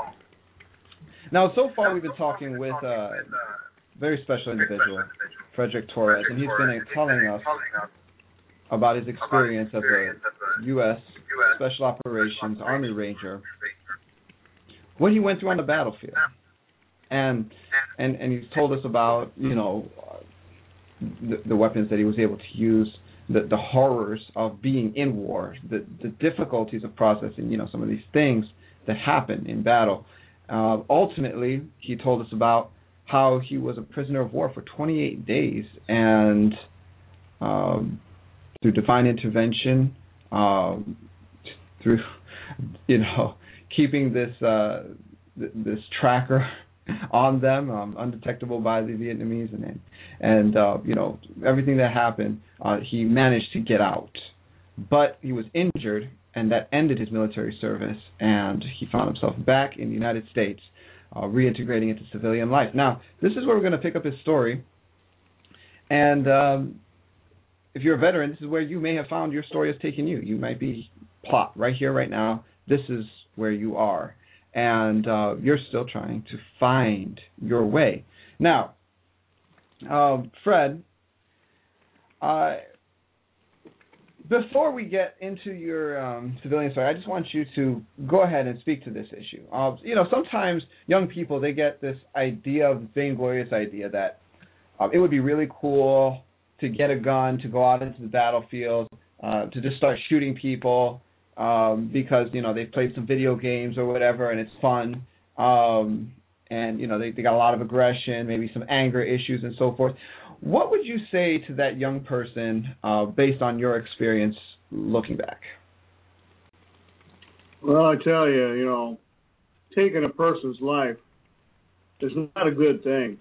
Now, so far we've been talking with a very special individual, Frederick Torres, and he's been telling us about his experience as a U.S. Special Operations Army Ranger, what he went through on the battlefield. And he's told us about, the weapons that he was able to use, the horrors of being in war, the difficulties of processing, some of these things that happen in battle. Ultimately, he told us about how he was a prisoner of war for 28 days, and through divine intervention, through keeping this tracker on them, undetectable by the Vietnamese, and everything that happened, he managed to get out, but he was injured, and that ended his military service, and he found himself back in the United States, reintegrating into civilian life. Now, this is where we're going to pick up his story, and if you're a veteran, this is where you may have found your story has taken you. You might be plot right here, right now. This is where you are. And you're still trying to find your way. Now, Fred, before we get into your civilian story, I just want you to go ahead and speak to this issue. Sometimes young people, they get this idea, vainglorious idea, that it would be really cool to get a gun, to go out into the battlefield, to just start shooting people, because they've played some video games or whatever, and it's fun, and they got a lot of aggression, maybe some anger issues and so forth. What would you say to that young person based on your experience looking back? Well, I tell you, taking a person's life is not a good thing.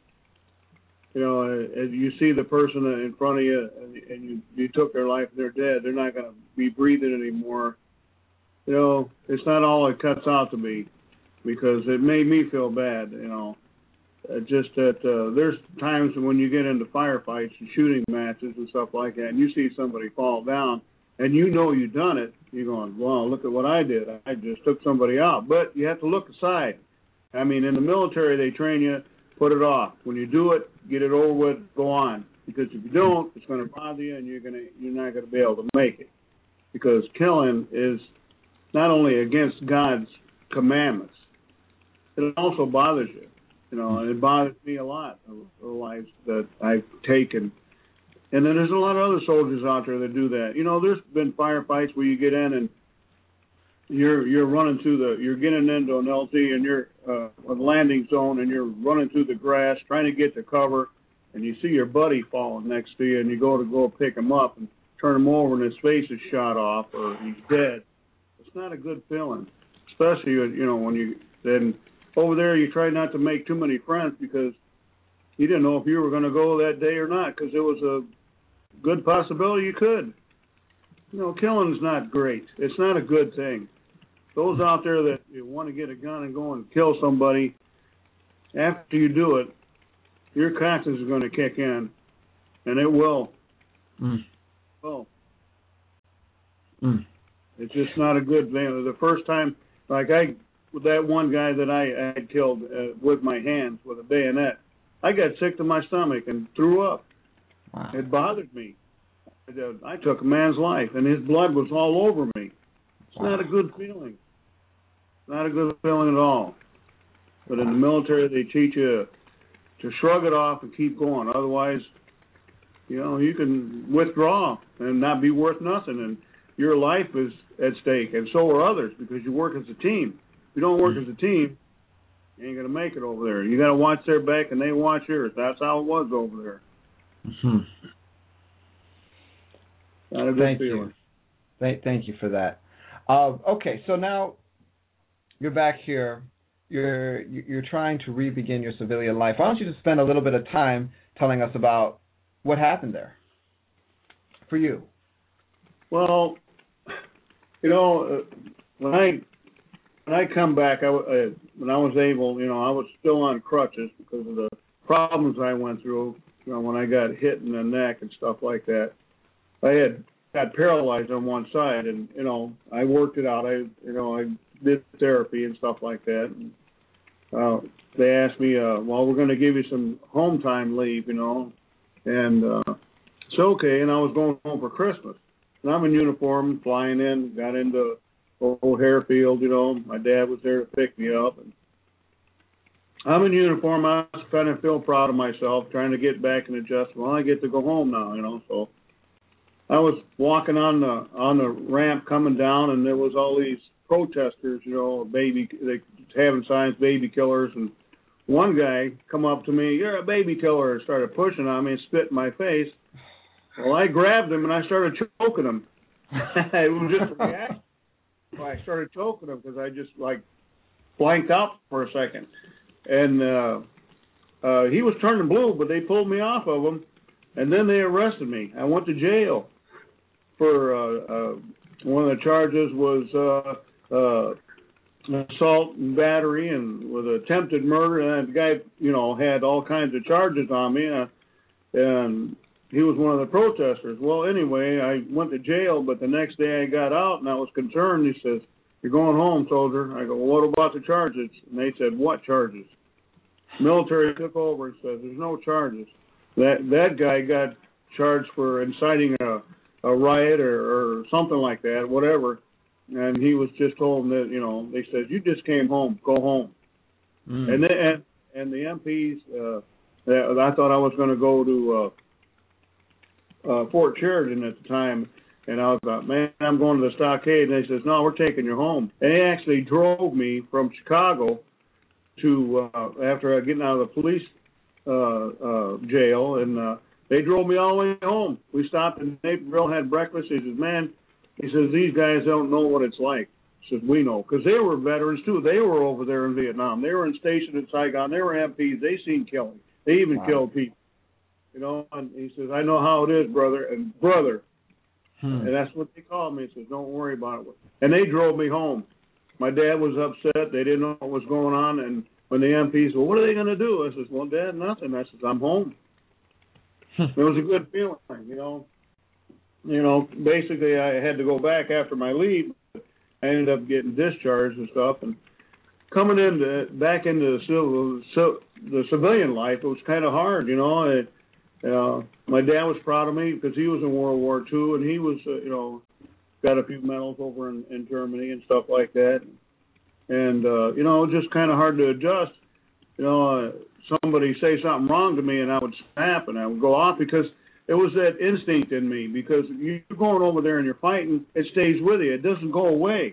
As you see the person in front of you and you took their life, they're dead, they're not going to be breathing anymore. It's not all it cuts out to be, because it made me feel bad, just that there's times when you get into firefights and shooting matches and stuff like that, and you see somebody fall down, and you've done it, you're going, well, look at what I did. I just took somebody out. But you have to look aside. I mean, in the military, they train you, put it off. When you do it, get it over with, go on. Because if you don't, it's going to bother you, and you're not going to be able to make it. Because killing is not only against God's commandments, it also bothers you. And it bothers me a lot, the lives that I've taken. And then there's a lot of other soldiers out there that do that. There's been firefights where you get in and you're running through you're getting into an LT and you're a landing zone, and you're running through the grass trying to get to cover, and you see your buddy falling next to you, and you go pick him up and turn him over, and his face is shot off or he's dead. The It's not a good feeling, especially when you then over there you try not to make too many friends because you didn't know if you were going to go that day or not because there was a good possibility you could. Killing's not great. It's not a good thing. Those out there that want to get a gun and go and kill somebody, after you do it, your conscience is going to kick in, and it will. Oh. It's just not a good thing. The first time, with that one guy that I had killed with my hands with a bayonet, I got sick to my stomach and threw up. Wow. It bothered me. I took a man's life, and his blood was all over me. It's not a good feeling. Not a good feeling at all. But in the military, they teach you to shrug it off and keep going. Otherwise, you can withdraw and not be worth nothing, and your life is at stake, and so are others because you work as a team. If you don't work as a team, you ain't going to make it over there. You got to watch their back, and they watch yours. That's how it was over there. Not a good feeling. Thank you for that. Okay, so now you're back here. You're trying to re-begin your civilian life. Why don't you just spend a little bit of time telling us about what happened there for you? Well, when I come back, when I was able, I was still on crutches because of the problems I went through. When I got hit in the neck and stuff like that, I got paralyzed on one side, and I worked it out. I did therapy and stuff like that. And, they asked me, well, we're going to give you some home time leave, and it's okay. And I was going home for Christmas, and I'm in uniform, flying in, got into O'Hare Field. My dad was there to pick me up, and I'm in uniform. I was kind of feel proud of myself, trying to get back and adjust. Well, I get to go home now, so. I was walking on the ramp coming down, and there was all these protesters, they having signs, baby killers, and one guy come up to me, "You're a baby killer," and started pushing on me and spit in my face. Well, I grabbed him and I started choking him. It was just a reaction. I started choking him because I just blanked out for a second, and he was turning blue, but they pulled me off of him, and then they arrested me. I went to jail. For one of the charges was assault and battery and with attempted murder. And that guy, had all kinds of charges on me, and he was one of the protesters. Well, anyway, I went to jail, but the next day I got out, and I was concerned. He says, "You're going home, soldier." I go, "Well, what about the charges?" And they said, "What charges?" Military took over and says, "There's no charges." That guy got charged for inciting a riot or something like that, whatever, and he was just told that they said, "You just came home, go home." And the MPs, I thought I was going to go to Fort Sheridan at the time, and I was like, "Man, I'm going to the stockade," and they says, "No, we're taking you home." And they actually drove me from Chicago to after getting out of the police jail, and they drove me all the way home. We stopped in Naperville, had breakfast. He says, "Man," he says, "these guys don't know what it's like." He says, "We know," because they were veterans too. They were over there in Vietnam. They were stationed in Saigon. They were MPs. They seen killing. They even killed people. And he says, "I know how it is, brother." And brother, and that's what they called me. He says, "Don't worry about it." And they drove me home. My dad was upset. They didn't know what was going on. And when the MPs, "Well, what are they going to do?" I says, "Well, Dad, nothing." I says, "I'm home." It was a good feeling, Basically, I had to go back after my leave. I ended up getting discharged and stuff, and coming back into the civilian life, it was kind of hard, My dad was proud of me because he was in World War II, and he was, got a few medals over in Germany and stuff like that, and it was just kind of hard to adjust. Somebody say something wrong to me and I would snap and I would go off because it was that instinct in me, because you're going over there and you're fighting, it stays with you. It doesn't go away.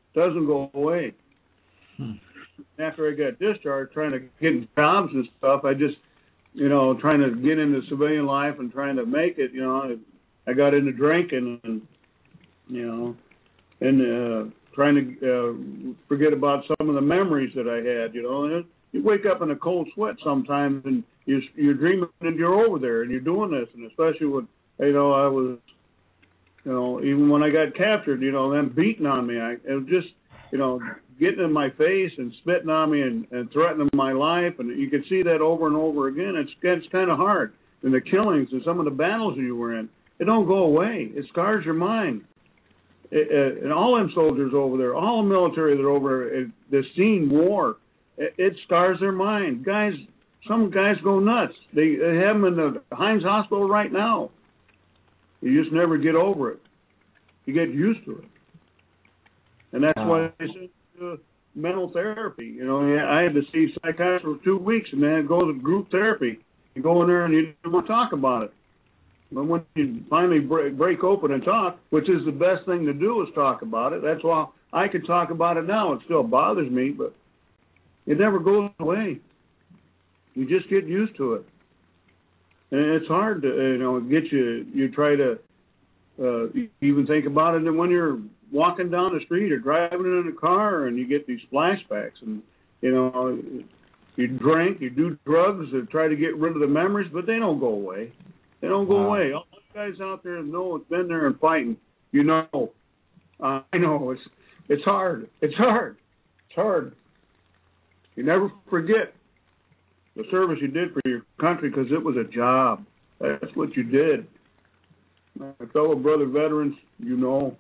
After I got discharged, trying to get jobs and stuff, I just, trying to get into civilian life and trying to make it, I got into drinking and, trying to forget about some of the memories that I had, And you wake up in a cold sweat sometimes, and you're dreaming and you're over there and you're doing this, and especially when, I was, even when I got captured, them beating on me, it was just, getting in my face and spitting on me and threatening my life, and you can see that over and over again. It's kind of hard. And the killings and some of the battles you were in, it don't go away. It scars your mind. And all them soldiers over there, all the military that are over there, they've seen war. It scars their mind. Some guys go nuts. They have them in the Hines Hospital right now. You just never get over it. You get used to it. And that's why they said mental therapy. I had to see a psychiatrist for 2 weeks, and then go to group therapy. You go in there and you don't talk about it. But when you finally break open and talk, which is the best thing to do, is talk about it. That's why I can talk about it now. It still bothers me, but it never goes away. You just get used to it. And it's hard to, get you. You try to even think about it when you're walking down the street or driving in a car, and you get these flashbacks, and you drink, you do drugs to try to get rid of the memories, but they don't go away. They don't go away. All the guys out there know it's been there and fighting. I know it's hard. It's hard. It's hard. You never forget the service you did for your country, because it was a job. That's what you did. My fellow brother veterans, it's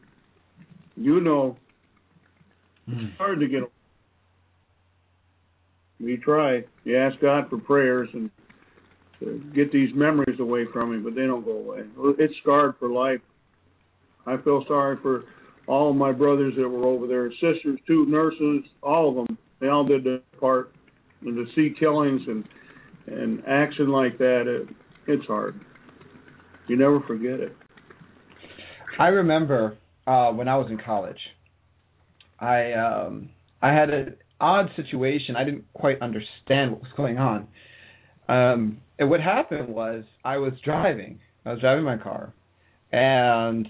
hard to get. You try. You ask God for prayers and to get these memories away from you, but they don't go away. It's scarred for life. I feel sorry for all of my brothers that were over there, sisters too, nurses, all of them. They all did their part. And to see killings and action like that, it's hard. You never forget it. I remember when I was in college, I had an odd situation. I didn't quite understand what was going on. And what happened was I was driving my car, and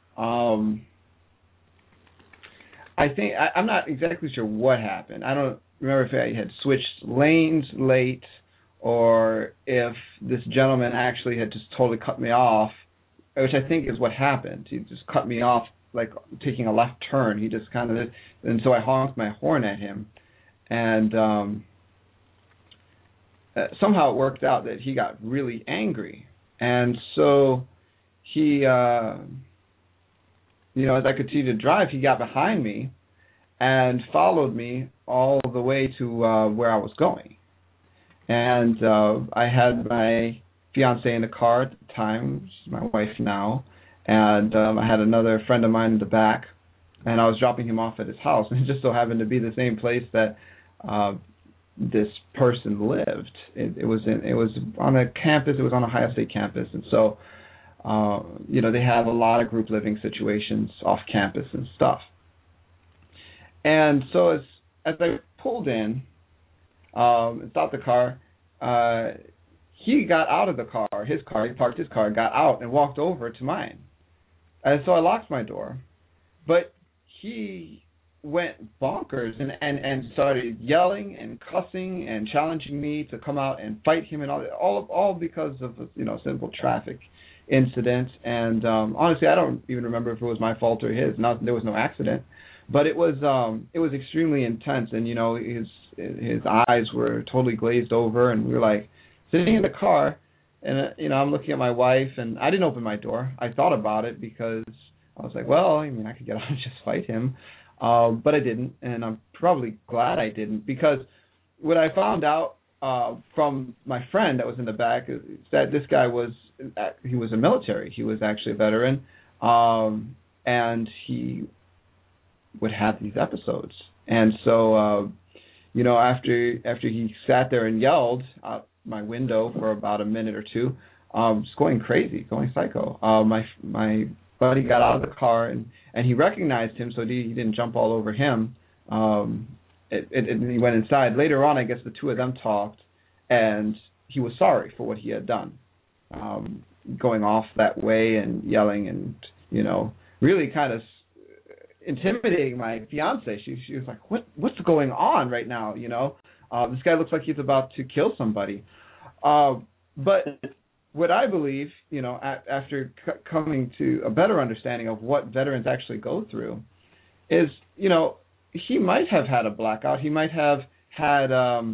I think I'm not exactly sure what happened. I don't remember if I had switched lanes late, or if this gentleman actually had just totally cut me off, which I think is what happened. He just cut me off, like taking a left turn. He just kind of, and so I honked my horn at him, and somehow it worked out that he got really angry, and so he, as I continued to drive, he got behind me and followed me all the way to where I was going. And I had my fiance in the car at the time, which is my wife now, and I had another friend of mine in the back, and I was dropping him off at his house, and it just so happened to be the same place that this person lived. It was on a campus. It was on Ohio State campus, and so they have a lot of group living situations off campus and stuff. And so as I pulled in and stopped the car, he got out of the car, he parked his car, got out and walked over to mine. And so I locked my door, but he went bonkers and started yelling and cussing and challenging me to come out and fight him, and all because of simple traffic incident. And honestly, I don't even remember if it was my fault or his. There was no accident, but it was extremely intense, and his eyes were totally glazed over, and we were like sitting in the car, and I'm looking at my wife, and I didn't open my door. I thought about it because I was like, well, I could get out and just fight him, but I didn't, and I'm probably glad I didn't, because what I found out from my friend that was in the back is that this guy was a military. He was actually a veteran, and he would have these episodes. And so, after he sat there and yelled out my window for about a minute or two, just going crazy, going psycho, my buddy got out of the car and he recognized him, so he didn't jump all over him. And he went inside. Later on, I guess the two of them talked, and he was sorry for what he had done, going off that way and yelling and, really kind of intimidating my fiance. She was like, what's going on right now? This guy looks like he's about to kill somebody. But what I believe, after coming to a better understanding of what veterans actually go through, is, he might have had a blackout. He might have had,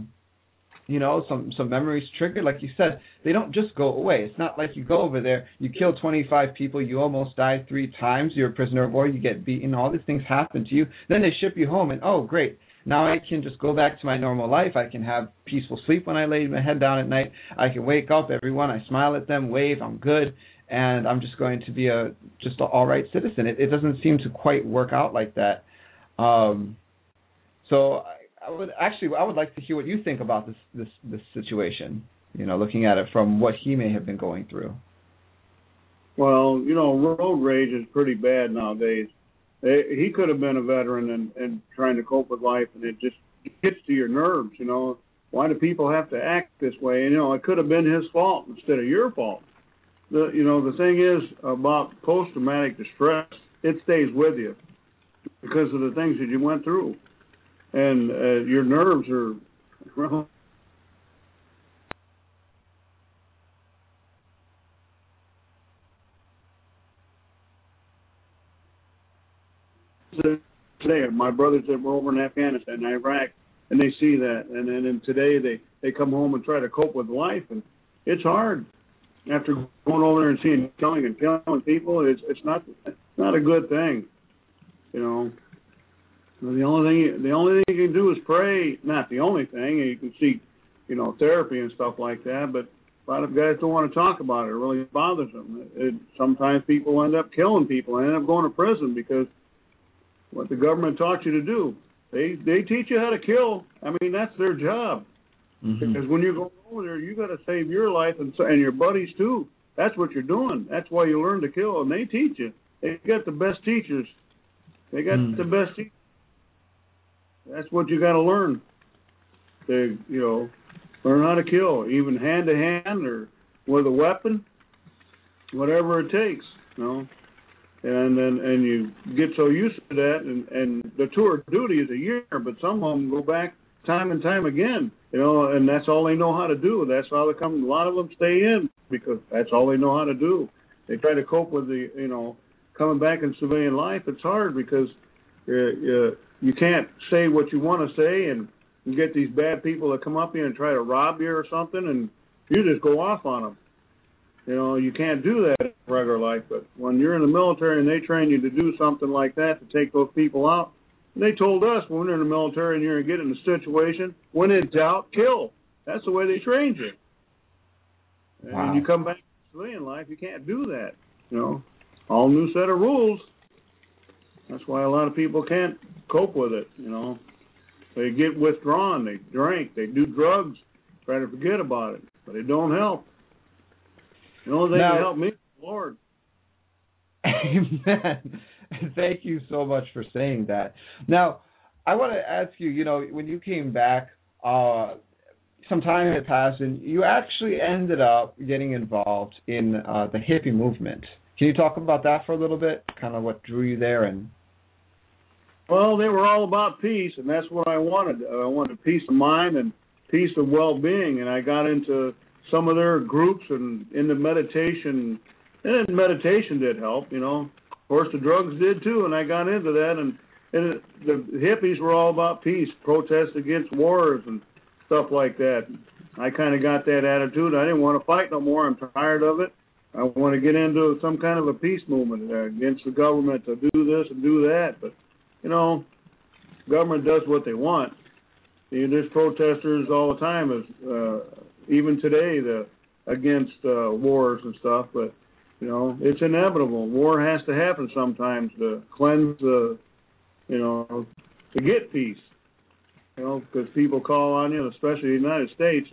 some memories triggered. Like you said, they don't just go away. It's not like you go over there, you kill 25 people, you almost die 3 times, you're a prisoner of war, you get beaten, all these things happen to you. Then they ship you home, and oh, great. Now I can just go back to my normal life. I can have peaceful sleep when I lay my head down at night. I can wake up, everyone, I smile at them, wave, I'm good, and I'm just going to be just an all right citizen. It doesn't seem to quite work out like that. So I would like to hear what you think about this situation, looking at it from what he may have been going through. Well, road rage is pretty bad nowadays. He could have been a veteran and trying to cope with life, and it just gets to your nerves, Why do people have to act this way? And, it could have been his fault instead of your fault. The thing is about post-traumatic distress, it stays with you because of the things that you went through. And your nerves are, well, today, my brothers that were over in Afghanistan and Iraq, and they see that, and then today they come home and try to cope with life, and it's hard. After going over there and seeing killing people, it's not a good thing, The only thing you can do is pray. Not the only thing. You can seek, therapy and stuff like that. But a lot of guys don't want to talk about it. It really bothers them. Sometimes people end up killing people and end up going to prison because what the government taught you to do. They teach you how to kill. I mean, that's their job. Mm-hmm. Because when you go over there, you got to save your life and your buddies too. That's what you're doing. That's why you learn to kill, and they teach you. They got the best teachers. They got the best teachers. That's what you got to learn. To learn how to kill, even hand to hand or with a weapon, whatever it takes. And you get so used to that, and the tour of duty is a year, but some of them go back time and time again. And that's all they know how to do. That's how they come. A lot of them stay in because that's all they know how to do. They try to cope with the coming back in civilian life. It's hard because you can't say what you want to say, and you get these bad people that come up here and try to rob you or something, and you just go off on them. You can't do that in regular life, but when you're in the military and they train you to do something like that, to take those people out, they told us when we're in the military and you're getting in a situation, when in doubt, kill. That's the way they trained you. And wow. When you come back to civilian life, you can't do that. All new set of rules. That's why a lot of people can't cope with it, They get withdrawn, they drink, they do drugs, try to forget about it, but it don't help. The only thing that helped me is the Lord. Amen. Thank you so much for saying that. Now, I want to ask you, when you came back, some time had passed, and you actually ended up getting involved in the hippie movement. Can you talk about that for a little bit? Kind of what drew you there? Well, they were all about peace, and that's what I wanted. I wanted peace of mind and peace of well-being, and I got into some of their groups and into meditation, and meditation did help, Of course, the drugs did too, and I got into that, and the hippies were all about peace, protests against wars and stuff like that. I kind of got that attitude. I didn't want to fight no more. I'm tired of it. I want to get into some kind of a peace movement against the government to do this and do that, but government does what they want. There's protesters all the time, even today, against wars and stuff. But it's inevitable. War has to happen sometimes to cleanse to get peace. Because people call on you, especially the United States.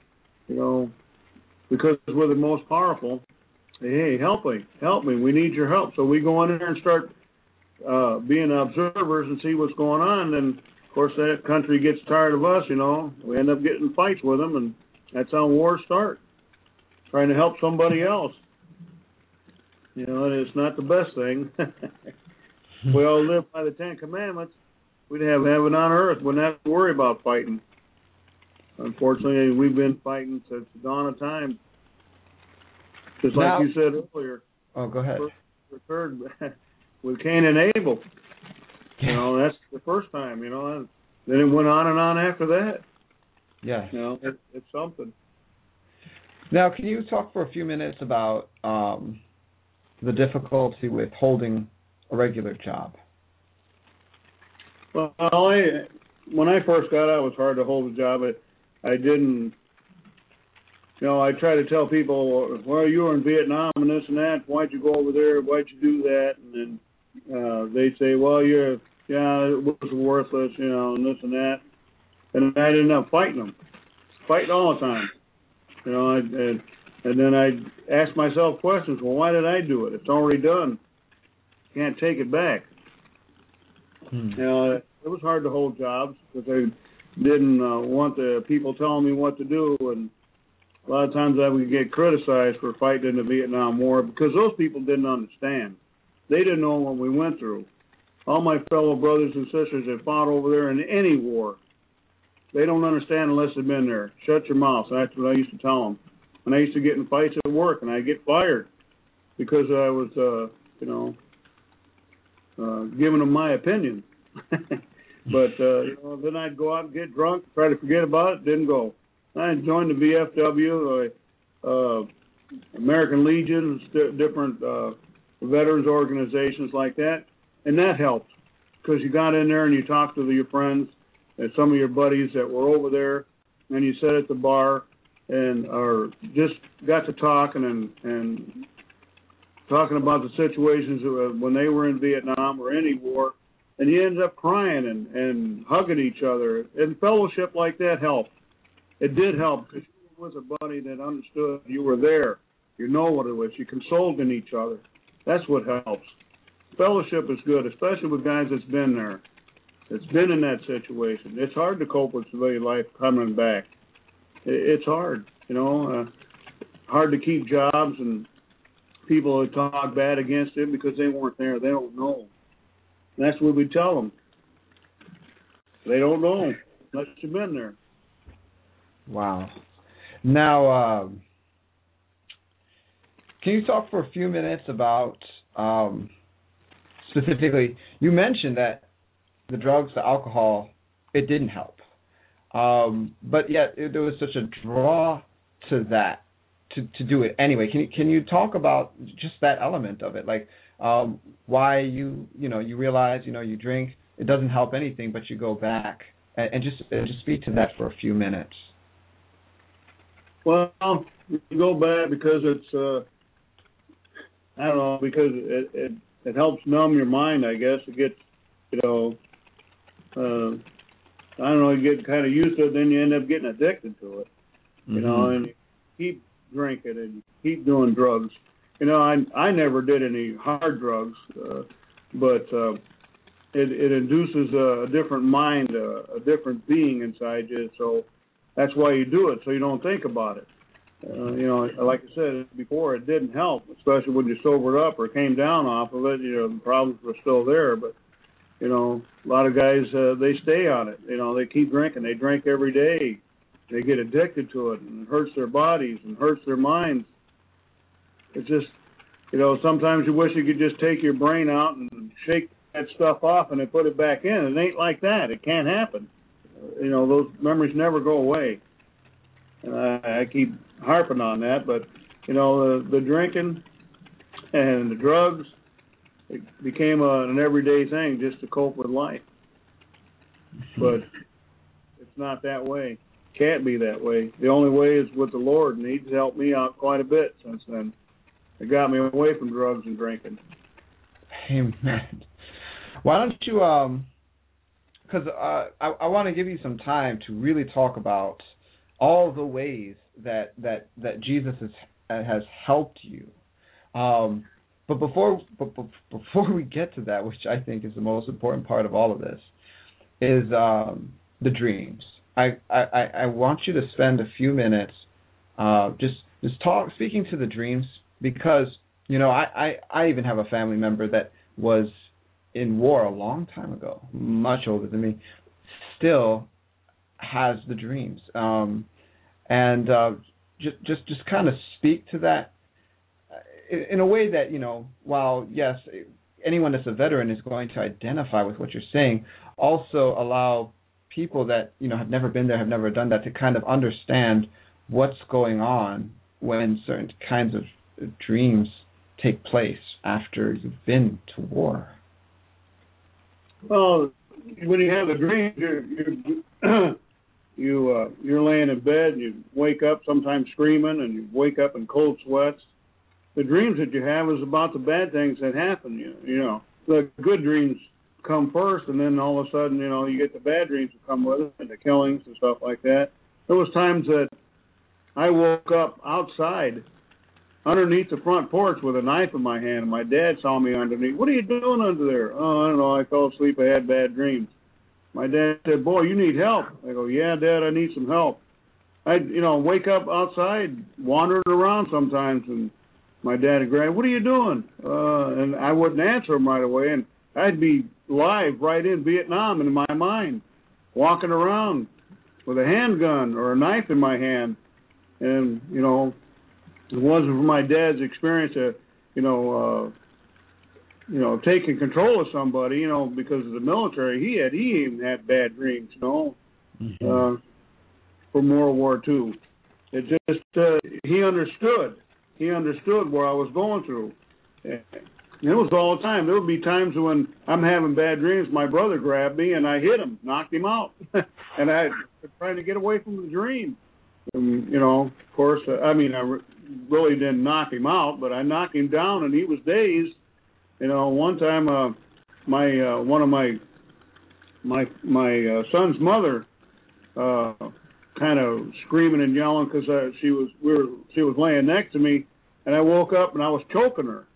Because we're the most powerful. Hey, help me. We need your help. So we go in there and start being observers and see what's going on, and of course that country gets tired of us, we end up getting fights with them, and that's how wars start, trying to help somebody else. And it's not the best thing. we all lived by the Ten Commandments, we'd have heaven on earth. Wouldn't have to worry about fighting. Unfortunately, we've been fighting since the dawn of time. Just like you said earlier. Oh, go ahead. Third with Cain and Abel. You know, that's the first time, you know. And then it went on and on after that. Yeah. You know, it's something. Now, can you talk for a few minutes about the difficulty with holding a regular job? Well, when I first got out, it was hard to hold a job. I didn't, you know, I try to tell people, well, you were in Vietnam and this and that. Why'd you go over there? Why'd you do that? And then they say, well, it was worthless, you know, and this and that. And I'd end up fighting all the time. You know, and then I'd ask myself questions. Well, why did I do it? It's already done. Can't take it back. You know, it was hard to hold jobs because I didn't want the people telling me what to do, and a lot of times I would get criticized for fighting in the Vietnam War because those people didn't understand. They didn't know what we went through. All my fellow brothers and sisters that fought over there in any war, they don't understand unless they've been there. Shut your mouth. That's what I used to tell them. And I used to get in fights at work, and I'd get fired because I was, giving them my opinion. But then I'd go out and get drunk, try to forget about it, didn't go. I joined the VFW, American Legion, different veterans organizations like that, and that helped because you got in there and you talked to your friends and some of your buddies that were over there, and you sat at the bar or just got to talking and talking about the situations when they were in Vietnam or any war, and you ended up crying and hugging each other. And fellowship like that helped. It did help because you were with a buddy that understood you were there. You know what it was. You consoled in each other. That's what helps. Fellowship is good, especially with guys that's been there, that's been in that situation. It's hard to cope with civilian life coming back. It's hard, you know, hard to keep jobs, and people that talk bad against it because they weren't there. They don't know. And that's what we tell them. They don't know unless you've been there. Wow. Now, can you talk for a few minutes about specifically, you mentioned that the drugs, the alcohol, it didn't help. But yet there was such a draw to that, to do it anyway. Can you talk about just that element of it? Like why you realize, you drink, it doesn't help anything, but you go back and just speak to that for a few minutes. Well, you go back because it's, I don't know, because it helps numb your mind, I guess. It gets, I don't know, you get kind of used to it, then you end up getting addicted to it, and you keep drinking and you keep doing drugs. I never did any hard drugs, but it induces a different mind, a different being inside you, so that's why you do it, so you don't think about it. Like I said before, it didn't help, especially when you sobered up or came down off of it. The problems were still there, but a lot of guys, they stay on it. They keep drinking. They drink every day. They get addicted to it, and it hurts their bodies and hurts their minds. It's just, sometimes you wish you could just take your brain out and shake that stuff off and then put it back in. It ain't like that. It can't happen. Those memories never go away. And I keep harping on that, but, the drinking and the drugs, it became an everyday thing just to cope with life. But it's not that way. Can't be that way. The only way is with the Lord, and He's helped me out quite a bit since then. It got me away from drugs and drinking. Amen. Why don't you, because I want to give you some time to really talk about all the ways that Jesus has helped you. But before we get to that, which I think is the most important part of all of this, is the dreams. I want you to spend a few minutes just speaking to the dreams, because I even have a family member that was in war a long time ago, much older than me, still has the dreams. And just kind of speak to that in a way that, while, yes, anyone that's a veteran is going to identify with what you're saying, also allow people that, have never been there, have never done that, to kind of understand what's going on when certain kinds of dreams take place after you've been to war. Well, when you have a dream, you're laying in bed and you wake up sometimes screaming, and you wake up in cold sweats. The dreams that you have is about the bad things that happen. The good dreams come first, and then all of a sudden, you get the bad dreams that come with it, and the killings and stuff like that. There was times that I woke up outside underneath the front porch with a knife in my hand, and my dad saw me underneath. What are you doing under there? Oh, I don't know. I fell asleep. I had bad dreams. My dad said, "Boy, you need help." I go, "Yeah, Dad, I need some help." I'd, wake up outside, wandering around sometimes, and my dad would grab, "What are you doing?" And I wouldn't answer him right away, and I'd be live right in Vietnam in my mind, walking around with a handgun or a knife in my hand. And, it wasn't from my dad's experience of, taking control of somebody, because of the military he even had bad dreams, from World War II. It just, he understood what I was going through. And it was all the time. There would be times when I'm having bad dreams, my brother grabbed me and I hit him, knocked him out. And I tried to get away from the dream. And, of course, I really didn't knock him out, but I knocked him down and he was dazed. One time, one of my son's mother, kind of screaming and yelling because she was laying next to me, and I woke up and I was choking her.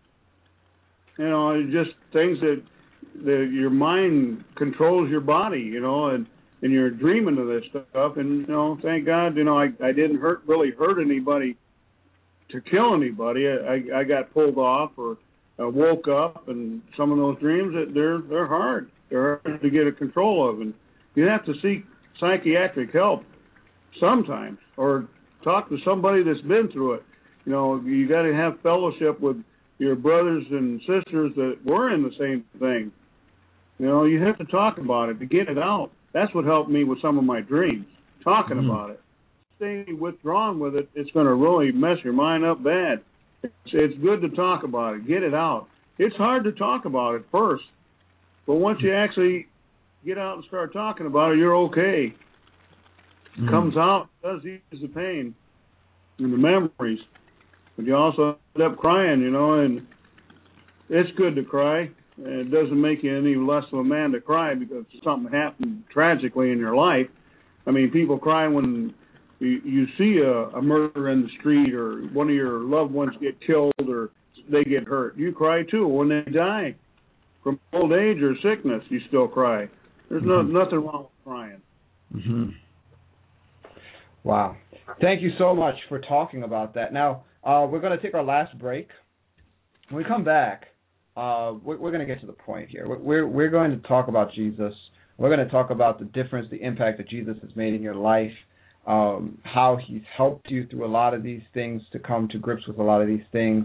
It's just things that your mind controls your body, and you're dreaming of this stuff. And thank God, I didn't really hurt anybody to kill anybody. I got pulled off or woke up, and some of those dreams, they're hard. They're hard to get a control of, and you have to seek psychiatric help sometimes, or talk to somebody that's been through it. You got to have fellowship with your brothers and sisters that were in the same thing. You have to talk about it to get it out. That's what helped me with some of my dreams, talking about it. Staying withdrawn with it, it's going to really mess your mind up bad. It's good to talk about it, get it out. It's hard to talk about it first, but once you actually get out and start talking about it, you're okay. It comes out, it does ease the pain and the memories. But you also end up crying, and it's good to cry. It doesn't make you any less of a man to cry because something happened tragically in your life. People cry when you see a murder in the street, or one of your loved ones get killed, or they get hurt. You cry too. When they die from old age or sickness, you still cry. There's nothing wrong with crying. Mm-hmm. Wow. Thank you so much for talking about that. Now, we're going to take our last break. When we come back, we're going to get to the point here. We're going to talk about Jesus. We're going to talk about the difference, the impact that Jesus has made in your life, how he's helped you through a lot of these things, to come to grips with a lot of these things,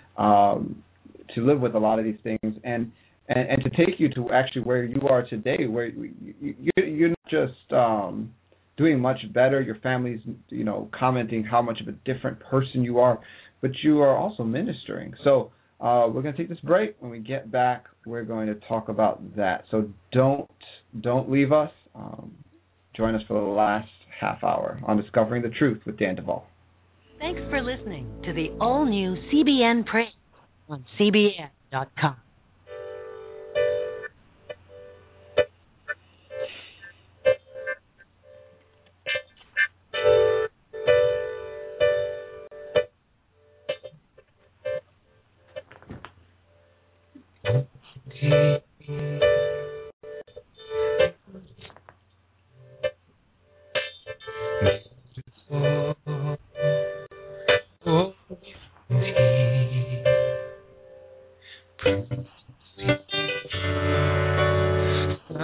to live with a lot of these things, and to take you to actually where you are today, where you're not just doing much better, your family's commenting how much of a different person you are, but you are also ministering. So we're going to take this break. When we get back, we're going to talk about that. So don't leave us. Join us for the last half hour on Discovering the Truth with Dan Duvall. Thanks for listening to the all-new CBN Praise on CBN.com. Thank you.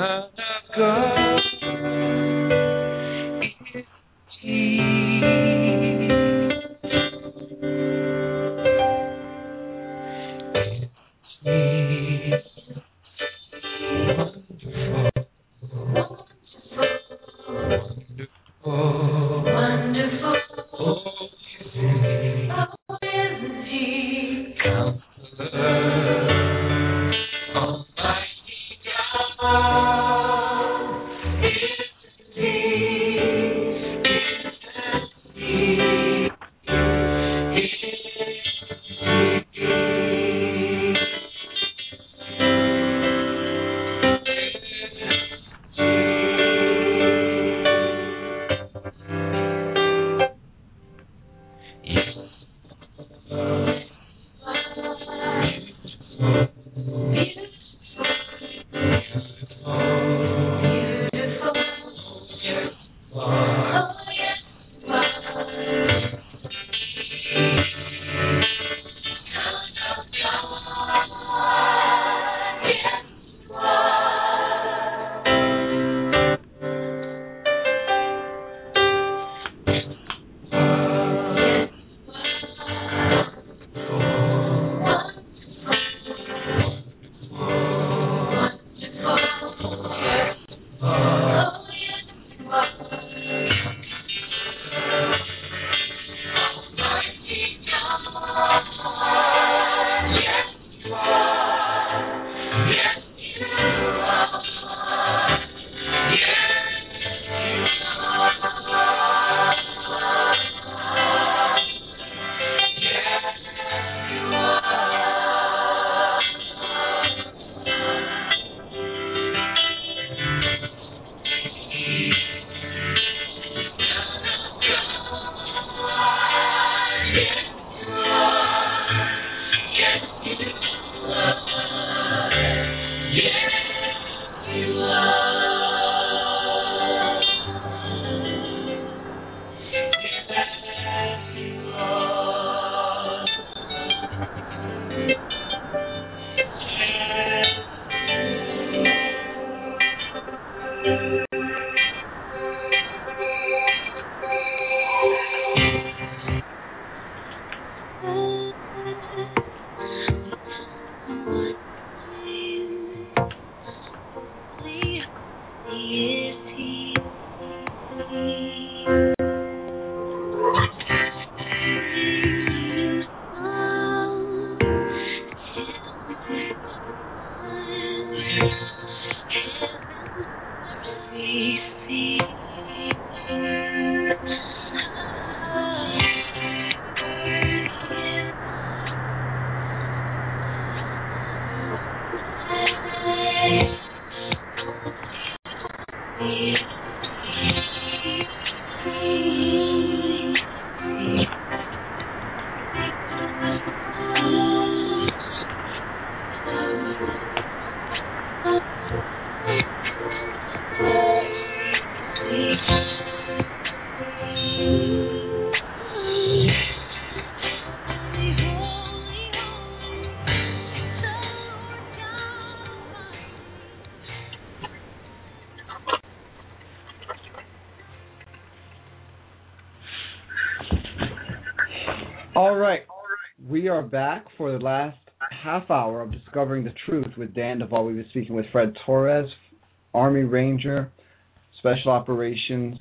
All right. We are back for the last half hour of Discovering the Truth with Dan Duvall. We've been speaking with Fred Torres, Army Ranger, Special Operations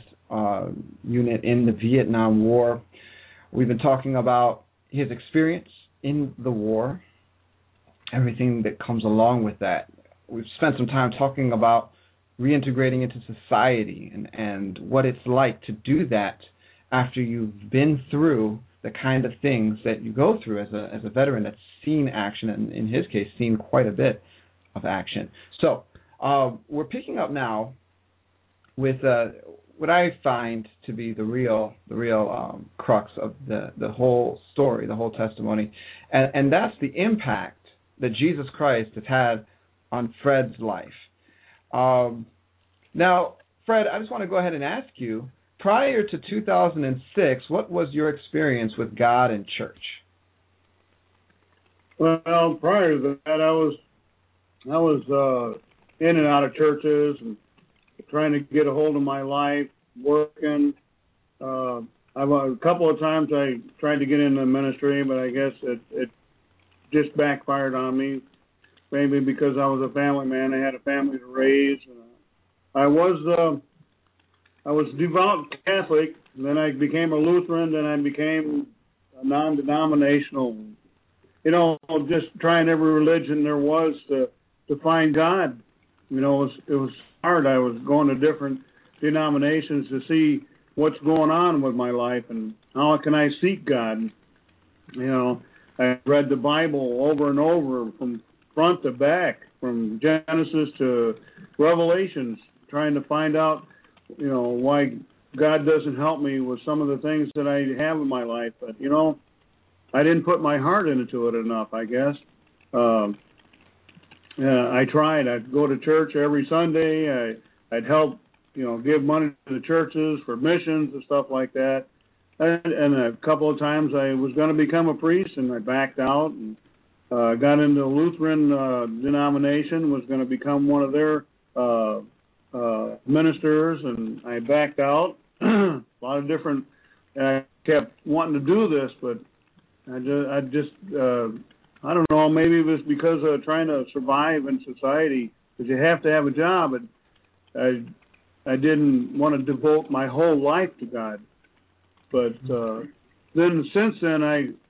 Unit in the Vietnam War. We've been talking about his experience in the war, everything that comes along with that. We've spent some time talking about reintegrating into society and what it's like to do that after you've been through the kind of things that you go through as a veteran that's seen action, and in his case, seen quite a bit of action. So we're picking up now with what I find to be the real crux of the whole story, the whole testimony, and that's the impact that Jesus Christ has had on Fred's life. Now, Fred, I just want to go ahead and ask you, prior to 2006, what was your experience with God and church? Well, prior to that, I was in and out of churches and trying to get a hold of my life, working. A couple of times I tried to get into the ministry, but I guess it just backfired on me. Maybe because I was a family man, I had a family to raise. I was devout Catholic, and then I became a Lutheran, then I became a non-denominational. You know, just trying every religion there was to find God. You know, it was hard. I was going to different denominations to see what's going on with my life and how can I seek God. You know, I read the Bible over and over from front to back, from Genesis to Revelations, trying to find out, you know, why God doesn't help me with some of the things that I have in my life. But, you know, I didn't put my heart into it enough, I guess. I tried. I'd go to church every Sunday. I'd help, you know, give money to the churches for missions and stuff like that. And a couple of times I was going to become a priest, and I backed out and got into the Lutheran denomination, was going to become one of their ministers, and I backed out. A lot of different. I kept wanting to do this, but I don't know. Maybe it was because of trying to survive in society, because you have to have a job. And I didn't want to devote my whole life to God. But then since then,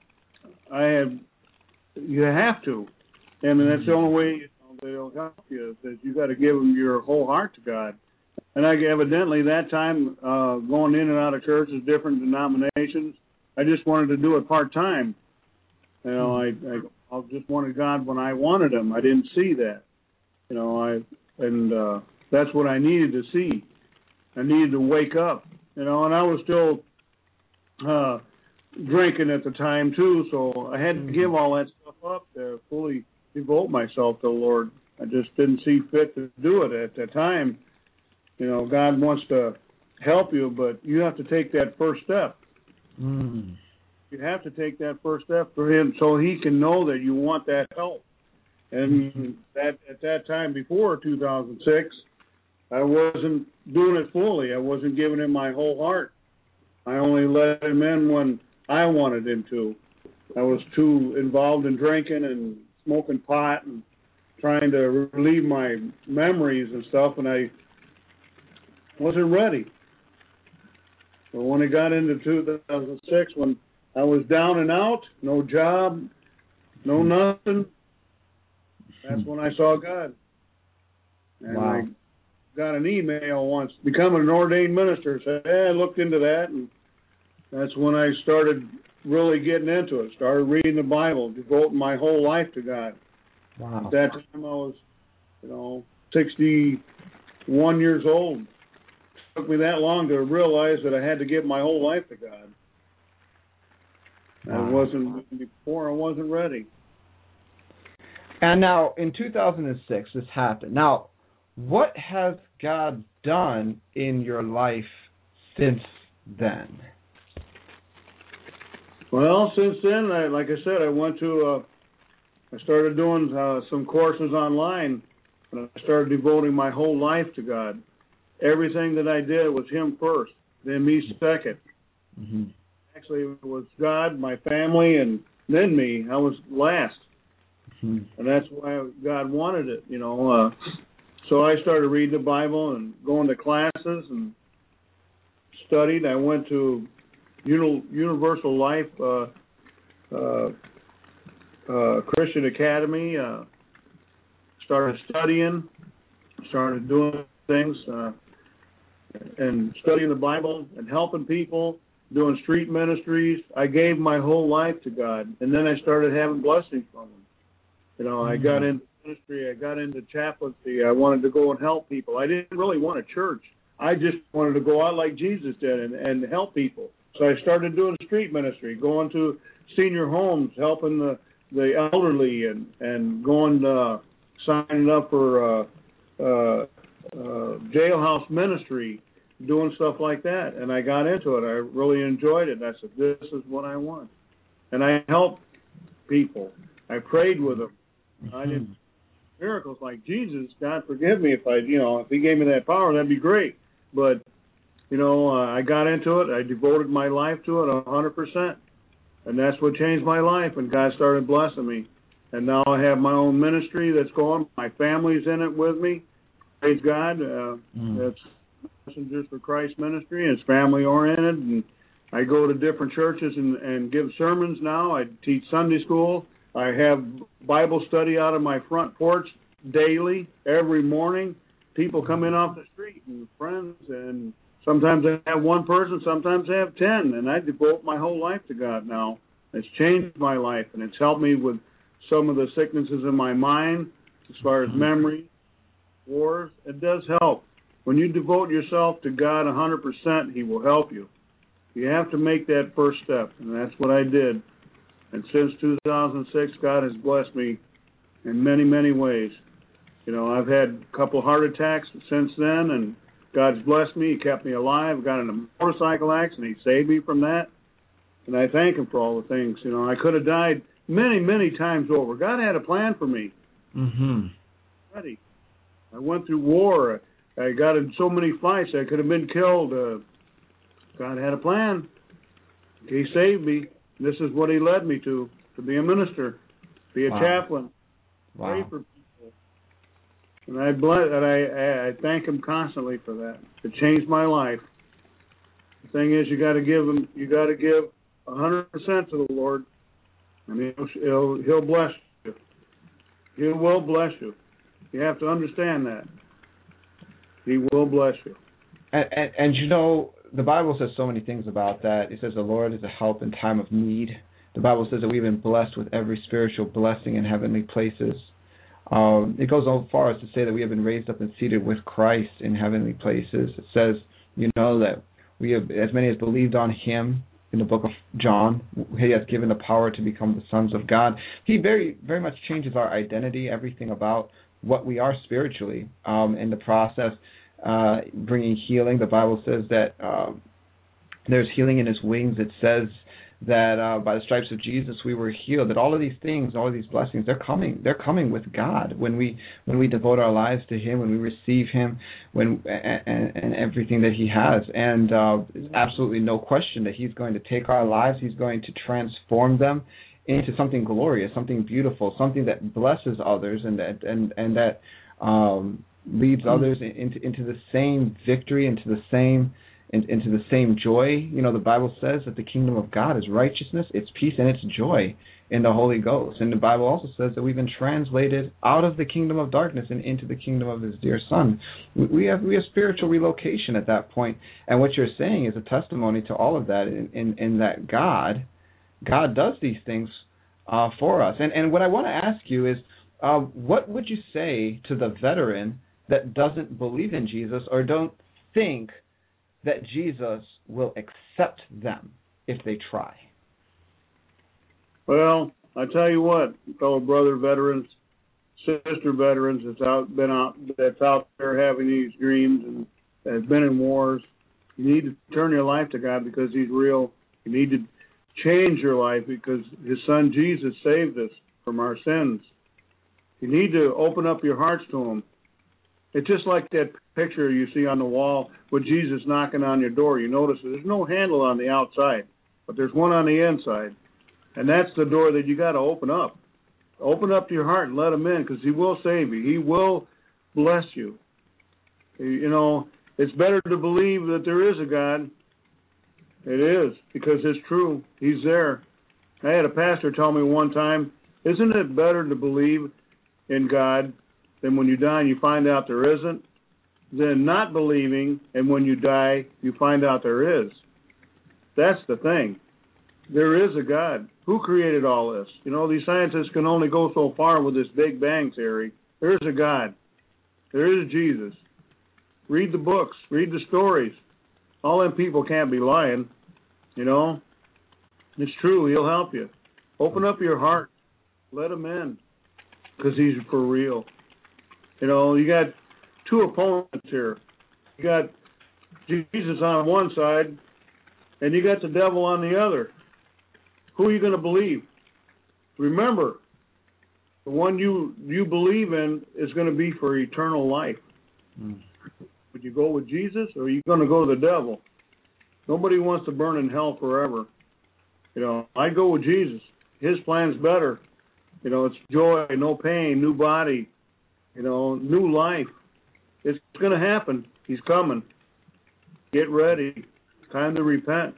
you have to. I mean, that's the only way they'll help you, is you got to give them your whole heart to God. And I evidently that time, going in and out of churches, different denominations, I just wanted to do it part-time. You know, I just wanted God when I wanted Him. I didn't see that. You know, that's what I needed to see. I needed to wake up. You know, and I was still drinking at the time too, so I had to give all that stuff up to fully devote myself to the Lord. I just didn't see fit to do it at that time. You know, God wants to help you, but you have to take that first step. Mm. You have to take that first step for Him so He can know that you want that help. And that at that time, before 2006, I wasn't doing it fully. I wasn't giving Him my whole heart. I only let Him in when I wanted Him to. I was too involved in drinking and smoking pot and trying to relieve my memories and stuff, and I wasn't ready. But when it got into 2006, when I was down and out, no job, no nothing, that's when I saw God. And wow. I got an email once, becoming an ordained minister. So I looked into that, and that's when I started really getting into it. Started reading the Bible, devoting my whole life to God. Wow. At that time, I was, 61 years old. It took me that long to realize that I had to give my whole life to God. Wow. I wasn't ready. And now, in 2006, this happened. Now, what has God done in your life since then? Well, since then, like I said, I started doing some courses online, and I started devoting my whole life to God. Everything that I did was Him first, then me second. Mm-hmm. Actually, it was God, my family, and then me. I was last. Mm-hmm. And that's why God wanted it, So I started reading the Bible and going to classes and studied. I went to Universal Life Christian Academy, started studying, started doing things, and studying the Bible and helping people, doing street ministries. I gave my whole life to God, and then I started having blessings from Him. I got into ministry, I got into chaplaincy. I wanted to go and help people. I didn't really want a church. I just wanted to go out like Jesus did and help people. So I started doing street ministry, going to senior homes, helping the elderly, and going signing up for jailhouse ministry, doing stuff like that. And I got into it. I really enjoyed it. And I said, this is what I want. And I helped people. I prayed with them. I didn't, miracles like Jesus. God forgive me if if He gave me that power, that'd be great. But I got into it. I devoted my life to it 100%, and that's what changed my life. And God started blessing me, and now I have my own ministry that's going. My family's in it with me. Praise God. That's Messengers for Christ ministry, and it's family oriented. And I go to different churches and give sermons now. I teach Sunday school. I have Bible study out of my front porch daily, every morning. People come in off the street and friends, and sometimes I have one person, sometimes I have 10, and I devote my whole life to God now. It's changed my life, and it's helped me with some of the sicknesses in my mind as far as memory, wars. It does help. When you devote yourself to God 100%, He will help you. You have to make that first step, and that's what I did. And since 2006, God has blessed me in many, many ways. I've had a couple heart attacks since then, and God's blessed me. He kept me alive. Got in a motorcycle accident. He saved me from that. And I thank Him for all the things. I could have died many, many times over. God had a plan for me. Mm-hmm. Ready. I went through war. I got in so many fights. I could have been killed. God had a plan. He saved me. This is what He led me to be a minister, be a chaplain, pray for people. And I thank Him constantly for that. It changed my life. The thing is, you got to give 100% to the Lord, and He'll bless you. He will bless you. You have to understand that. He will bless you. And the Bible says so many things about that. It says the Lord is a help in time of need. The Bible says that we've been blessed with every spiritual blessing in heavenly places. It goes so far as to say that we have been raised up and seated with Christ in heavenly places. It says, that we have, as many as believed on Him, in the book of John, He has given the power to become the sons of God. He very, very much changes our identity, everything about what we are spiritually. In the process, bringing healing, the Bible says that there's healing in His wings. It says that by the stripes of Jesus we were healed. That all of these things, all of these blessings, they're coming with God when we devote our lives to Him, when we receive Him, and everything that He has. And there's absolutely no question that He's going to take our lives, He's going to transform them into something glorious, something beautiful, something that blesses others, and that leads others into the same victory, into the same joy. The Bible says that the kingdom of God is righteousness, it's peace, and it's joy in the Holy Ghost. And the Bible also says that we've been translated out of the kingdom of darkness and into the kingdom of His dear Son. We have spiritual relocation at that point. And what you're saying is a testimony to all of that, in that God does these things for us. And what I want to ask you is, what would you say to the veteran that doesn't believe in Jesus or don't think that Jesus will accept them if they try? Well, I tell you what, fellow brother veterans, sister veterans that's out there having these dreams and has been in wars, you need to turn your life to God because He's real. You need to change your life because His Son Jesus saved us from our sins. You need to open up your hearts to Him. It's just like that picture you see on the wall with Jesus knocking on your door. You notice there's no handle on the outside, but there's one on the inside. And that's the door that you got to open up. Open up your heart and let Him in because He will save you. He will bless you. It's better to believe that there is a God. It is, because it's true. He's there. I had a pastor tell me one time, isn't it better to believe in God than when you die and you find out there isn't, than not believing and when you die you find out there is? That's the thing. There is a God. Who created all this? These scientists can only go so far with this Big Bang theory. There is a God. There is Jesus. Read the books. Read the stories. All them people can't be lying. It's true. He'll help you. Open up your heart. Let Him in because He's for real. You got two opponents here. You got Jesus on one side, and you got the devil on the other. Who are you going to believe? Remember, The one you believe in is going to be for eternal life. Would you go with Jesus, or are you going to go to the devil? Nobody wants to burn in hell forever. I go with Jesus. His plan's better. It's joy, no pain, new body, new life. It's going to happen. He's coming. Get ready. It's time to repent.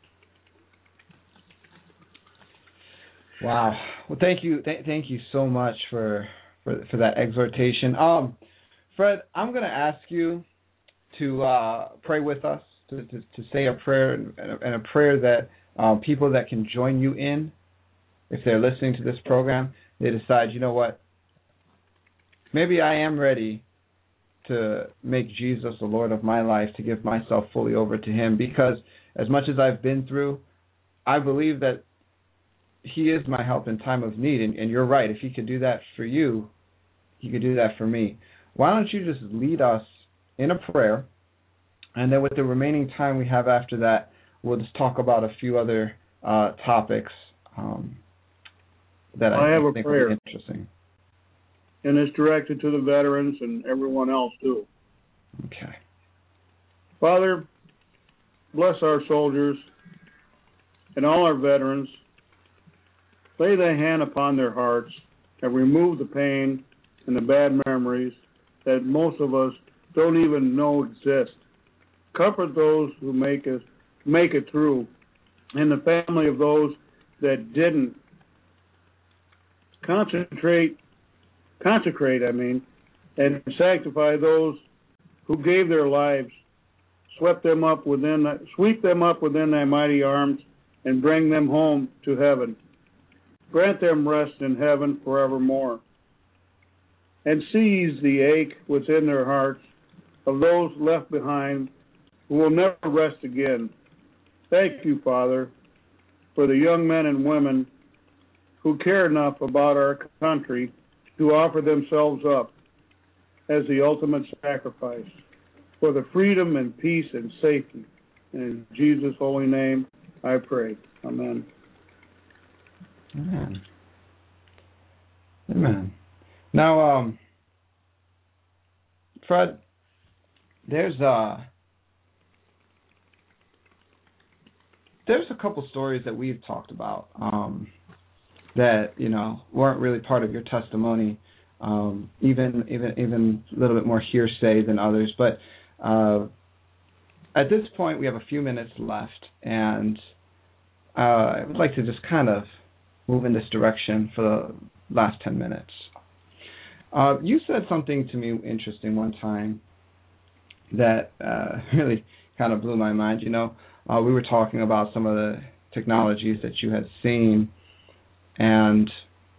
Wow. Well, thank you. Thank you so much for that exhortation. Fred, I'm going to ask you to pray with us, to say a prayer, and a prayer that people that can join you in, if they're listening to this program, they decide, you know what, maybe I am ready to make Jesus the Lord of my life, to give myself fully over to him, because as much as I've been through, I believe that he is my help in time of need. And you're right, if he could do that for you, he could do that for me. Why don't you just lead us in a prayer, and then with the remaining time we have after that, we'll just talk about a few other topics that I think will be interesting. And it's directed to the veterans and everyone else, too. Okay. Father, bless our soldiers and all our veterans. Lay thy hand upon their hearts and remove the pain and the bad memories that most of us don't even know exist. Comfort those who make it through, and the family of those that didn't. Consecrate, and sanctify those who gave their lives. Sweep them up within thy mighty arms, and bring them home to heaven. Grant them rest in heaven forevermore. And seize the ache within their hearts of those left behind who will never rest again. Thank you, Father, for the young men and women who care enough about our country to offer themselves up as the ultimate sacrifice for the freedom and peace and safety. In Jesus' holy name, I pray. Amen. Amen. Amen. Now, Fred, there's a couple stories that we've talked about that weren't really part of your testimony, even a little bit more hearsay than others. But at this point, we have a few minutes left, and I would like to just kind of move in this direction for the last 10 minutes. You said something to me interesting one time that really kind of blew my mind. We were talking about some of the technologies that you had seen, and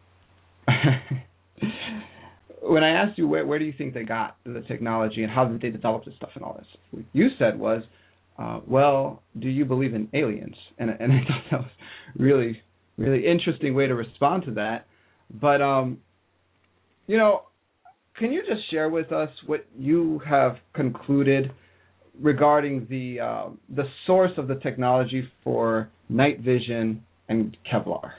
when I asked you where do you think they got the technology and how did they develop this stuff and all this, what you said was, well, do you believe in aliens? And I thought that was really, really interesting way to respond to that. But, can you just share with us what you have concluded regarding the source of the technology for night vision and Kevlar?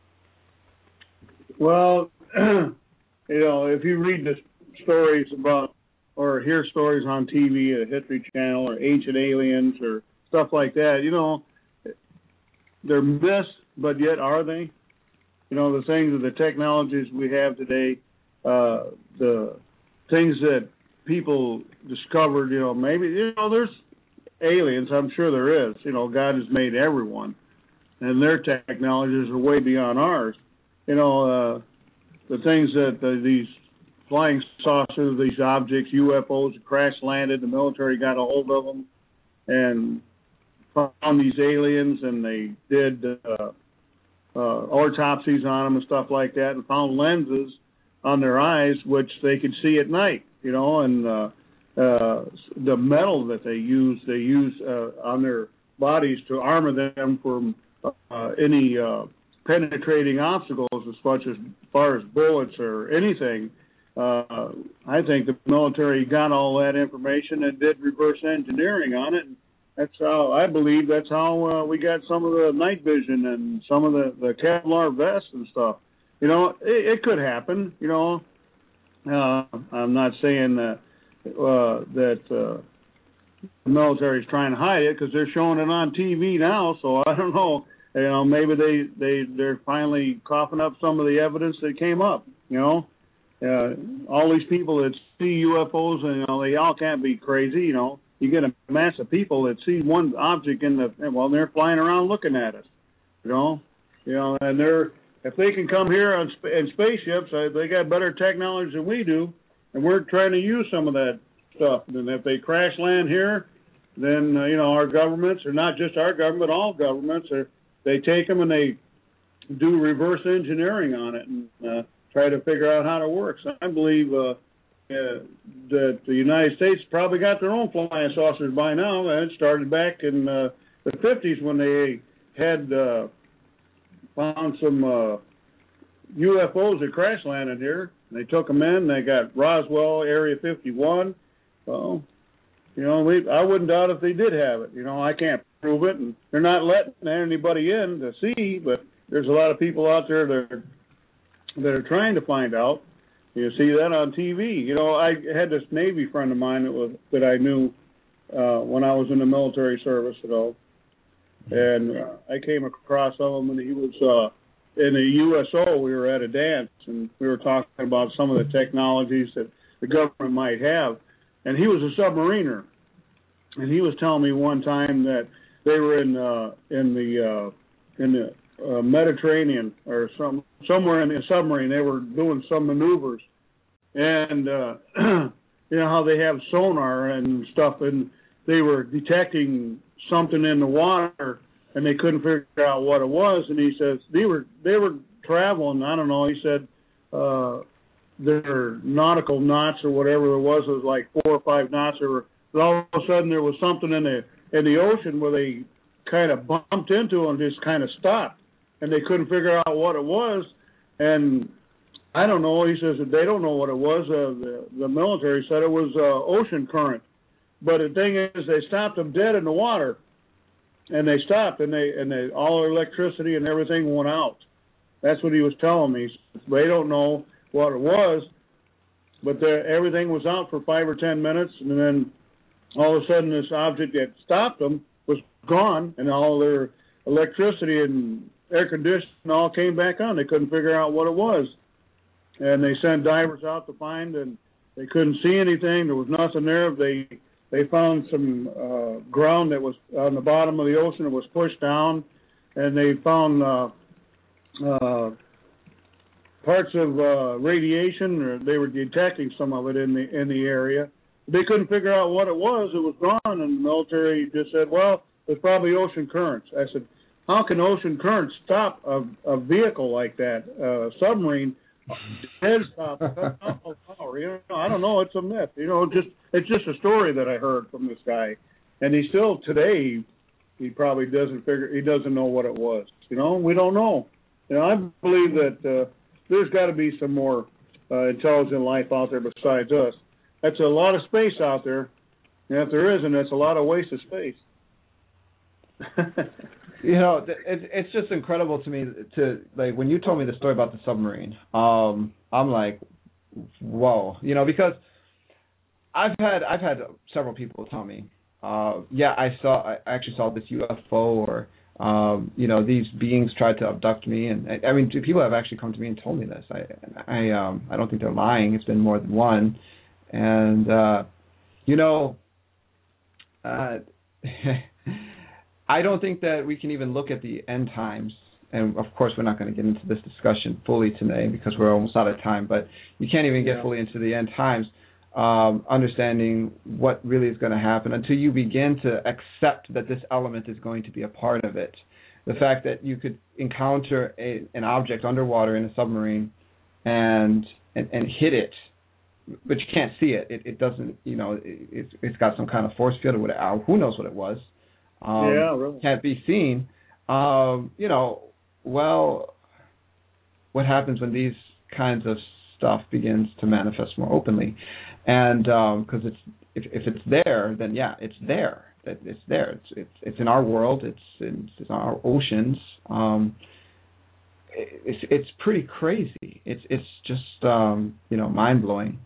Well, if you read the stories about or hear stories on TV, a History Channel, or Ancient Aliens, or stuff like that, they're myths, but yet are they? The things, the technologies we have today, the things that people discovered, maybe, there's aliens, I'm sure there is. God has made everyone, and their technologies are way beyond ours. The things that these flying saucers, these objects, UFOs, crash landed, the military got a hold of them and found these aliens, and they did autopsies on them and stuff like that, and found lenses on their eyes which they could see at night, and the metal that they use on their bodies to armor them from any penetrating obstacles as far as bullets or anything. I think the military got all that information and did reverse engineering on it. And that's how we got some of the night vision and some of the Kevlar vests and stuff. it could happen. I'm not saying that the military's trying to hide it, because they're showing it on TV now. So I don't know. Maybe they're finally coughing up some of the evidence that came up. All these people that see UFOs, and they all can't be crazy. You get a mass of people that see one object they're flying around looking at us. And if they can come here in spaceships, they got better technology than we do, and we're trying to use some of that stuff. And if they crash land here, then our governments, or not just our government, all governments, they take them and they do reverse engineering on it and try to figure out how it works. I believe that the United States probably got their own flying saucers by now. And it started back in the 50s when they had found some UFOs that crash landed here. They took them in. They got Roswell, Area 51. Well, I wouldn't doubt if they did have it. I can't prove it, and they're not letting anybody in to see. But there's a lot of people out there that are trying to find out. You see that on TV. I had this Navy friend of mine that I knew when I was in the military service, and I came across him, and he was in the USO. We were at a dance, and we were talking about some of the technologies that the government might have. And he was a submariner, and he was telling me one time that they were in the Mediterranean or somewhere in the submarine. They were doing some maneuvers, and how they have sonar and stuff, and they were detecting something in the water, and they couldn't figure out what it was. And he says they were traveling. I don't know. He said their nautical knots or whatever it was like 4 or 5 knots. But all of a sudden there was something in the ocean where they kind of bumped into and just kind of stopped, and they couldn't figure out what it was. And I don't know. He says that they don't know what it was. The military said it was ocean current. But the thing is, they stopped them dead in the water, and they stopped, and they all their electricity and everything went out. That's what he was telling me. They don't know what it was, but everything was out for 5 or 10 minutes, and then all of a sudden this object that stopped them was gone, and all their electricity and air conditioning all came back on. They couldn't figure out what it was, and they sent divers out to find, and they couldn't see anything. There was nothing there. They found some ground that was on the bottom of the ocean. It was pushed down, and they found parts of radiation, or they were detecting some of it in the area. They couldn't figure out what it was. It was gone, and the military just said, well, it's probably ocean currents. I said, how can ocean currents stop a vehicle like that, submarine? Dead stop. I don't know. It's a myth. It's just a story that I heard from this guy, and he still today he probably doesn't know what it was. We don't know. I believe that there's got to be some more intelligent life out there besides us. That's a lot of space out there, and if there isn't, that's a lot of waste of space. It's just incredible to me like when you told me the story about the submarine. I'm like, whoa, because I've had several people tell me, I actually saw this UFO, or these beings tried to abduct me, and I mean, people have actually come to me and told me this. I don't think they're lying. It's been more than one, and I don't think that we can even look at the end times, and of course we're not going to get into this discussion fully today because we're almost out of time, but you can't even get fully into the end times, understanding what really is going to happen until you begin to accept that this element is going to be a part of it. The fact that you could encounter an object underwater in a submarine and hit it, but you can't see it. It doesn't, it's got some kind of force field or whatever. Who knows what it was? Really. Can't be seen. Well, what happens when these kinds of stuff begins to manifest more openly? And because if it's there, then it's there. It's there. It's in our world. It's in our oceans. it's pretty crazy. It's just mind blowing.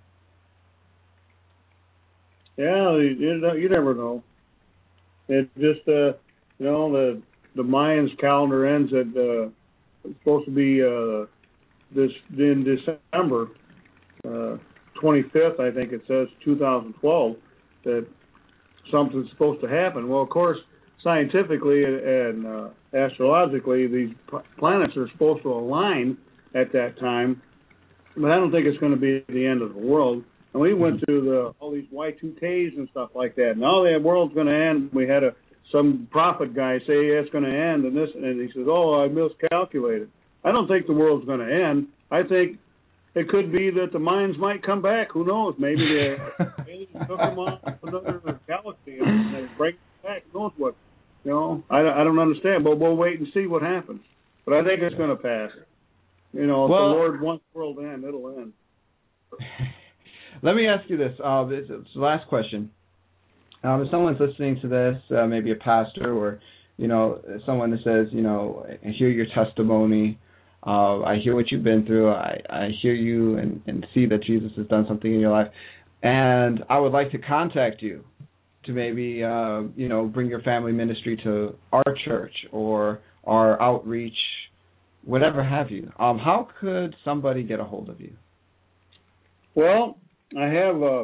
Yeah, you never know. It just the Mayans calendar ends at it's supposed to be this in December 25th, I think it says 2012, that something's supposed to happen. Well, of course, scientifically and astrologically, these planets are supposed to align at that time, but I don't think it's going to be the end of the world. And we went through all these Y2Ks and stuff like that. Now the world's going to end. We had some prophet guy say it's going to end, and he says, "Oh, I miscalculated." I don't think the world's going to end. I think it could be that the Mayans might come back. Who knows? Maybe the aliens took them off another galaxy and they bring them back. Who knows what? I don't understand, but we'll wait and see what happens. But I think it's going to pass. If the Lord wants the world to end, it'll end. Let me ask you this. It's the last question. If someone's listening to this, maybe a pastor or, someone that says, I hear your testimony. I hear what you've been through. I hear you and see that Jesus has done something in your life. And I would like to contact you to maybe, bring your family ministry to our church or our outreach, whatever have you. How could somebody get a hold of you? Well, I have a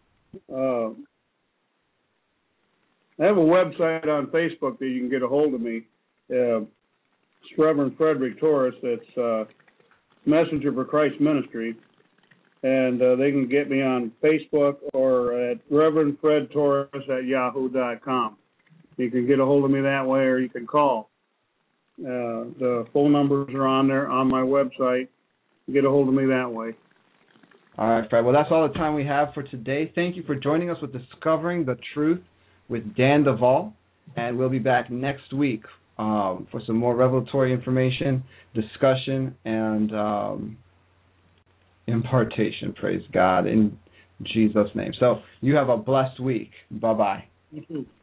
website on Facebook that you can get a hold of me. It's Reverend Frederick Torres. It's Messenger for Christ Ministry. And they can get me on Facebook or at Reverend Fred Torres at yahoo.com. You can get a hold of me that way, or you can call. The phone numbers are on there on my website. Get a hold of me that way. All right, Fred. Well, that's all the time we have for today. Thank you for joining us with Discovering the Truth with Dan Duvall. And we'll be back next week for some more revelatory information, discussion, and impartation. Praise God in Jesus' name. So you have a blessed week. Bye-bye. You too.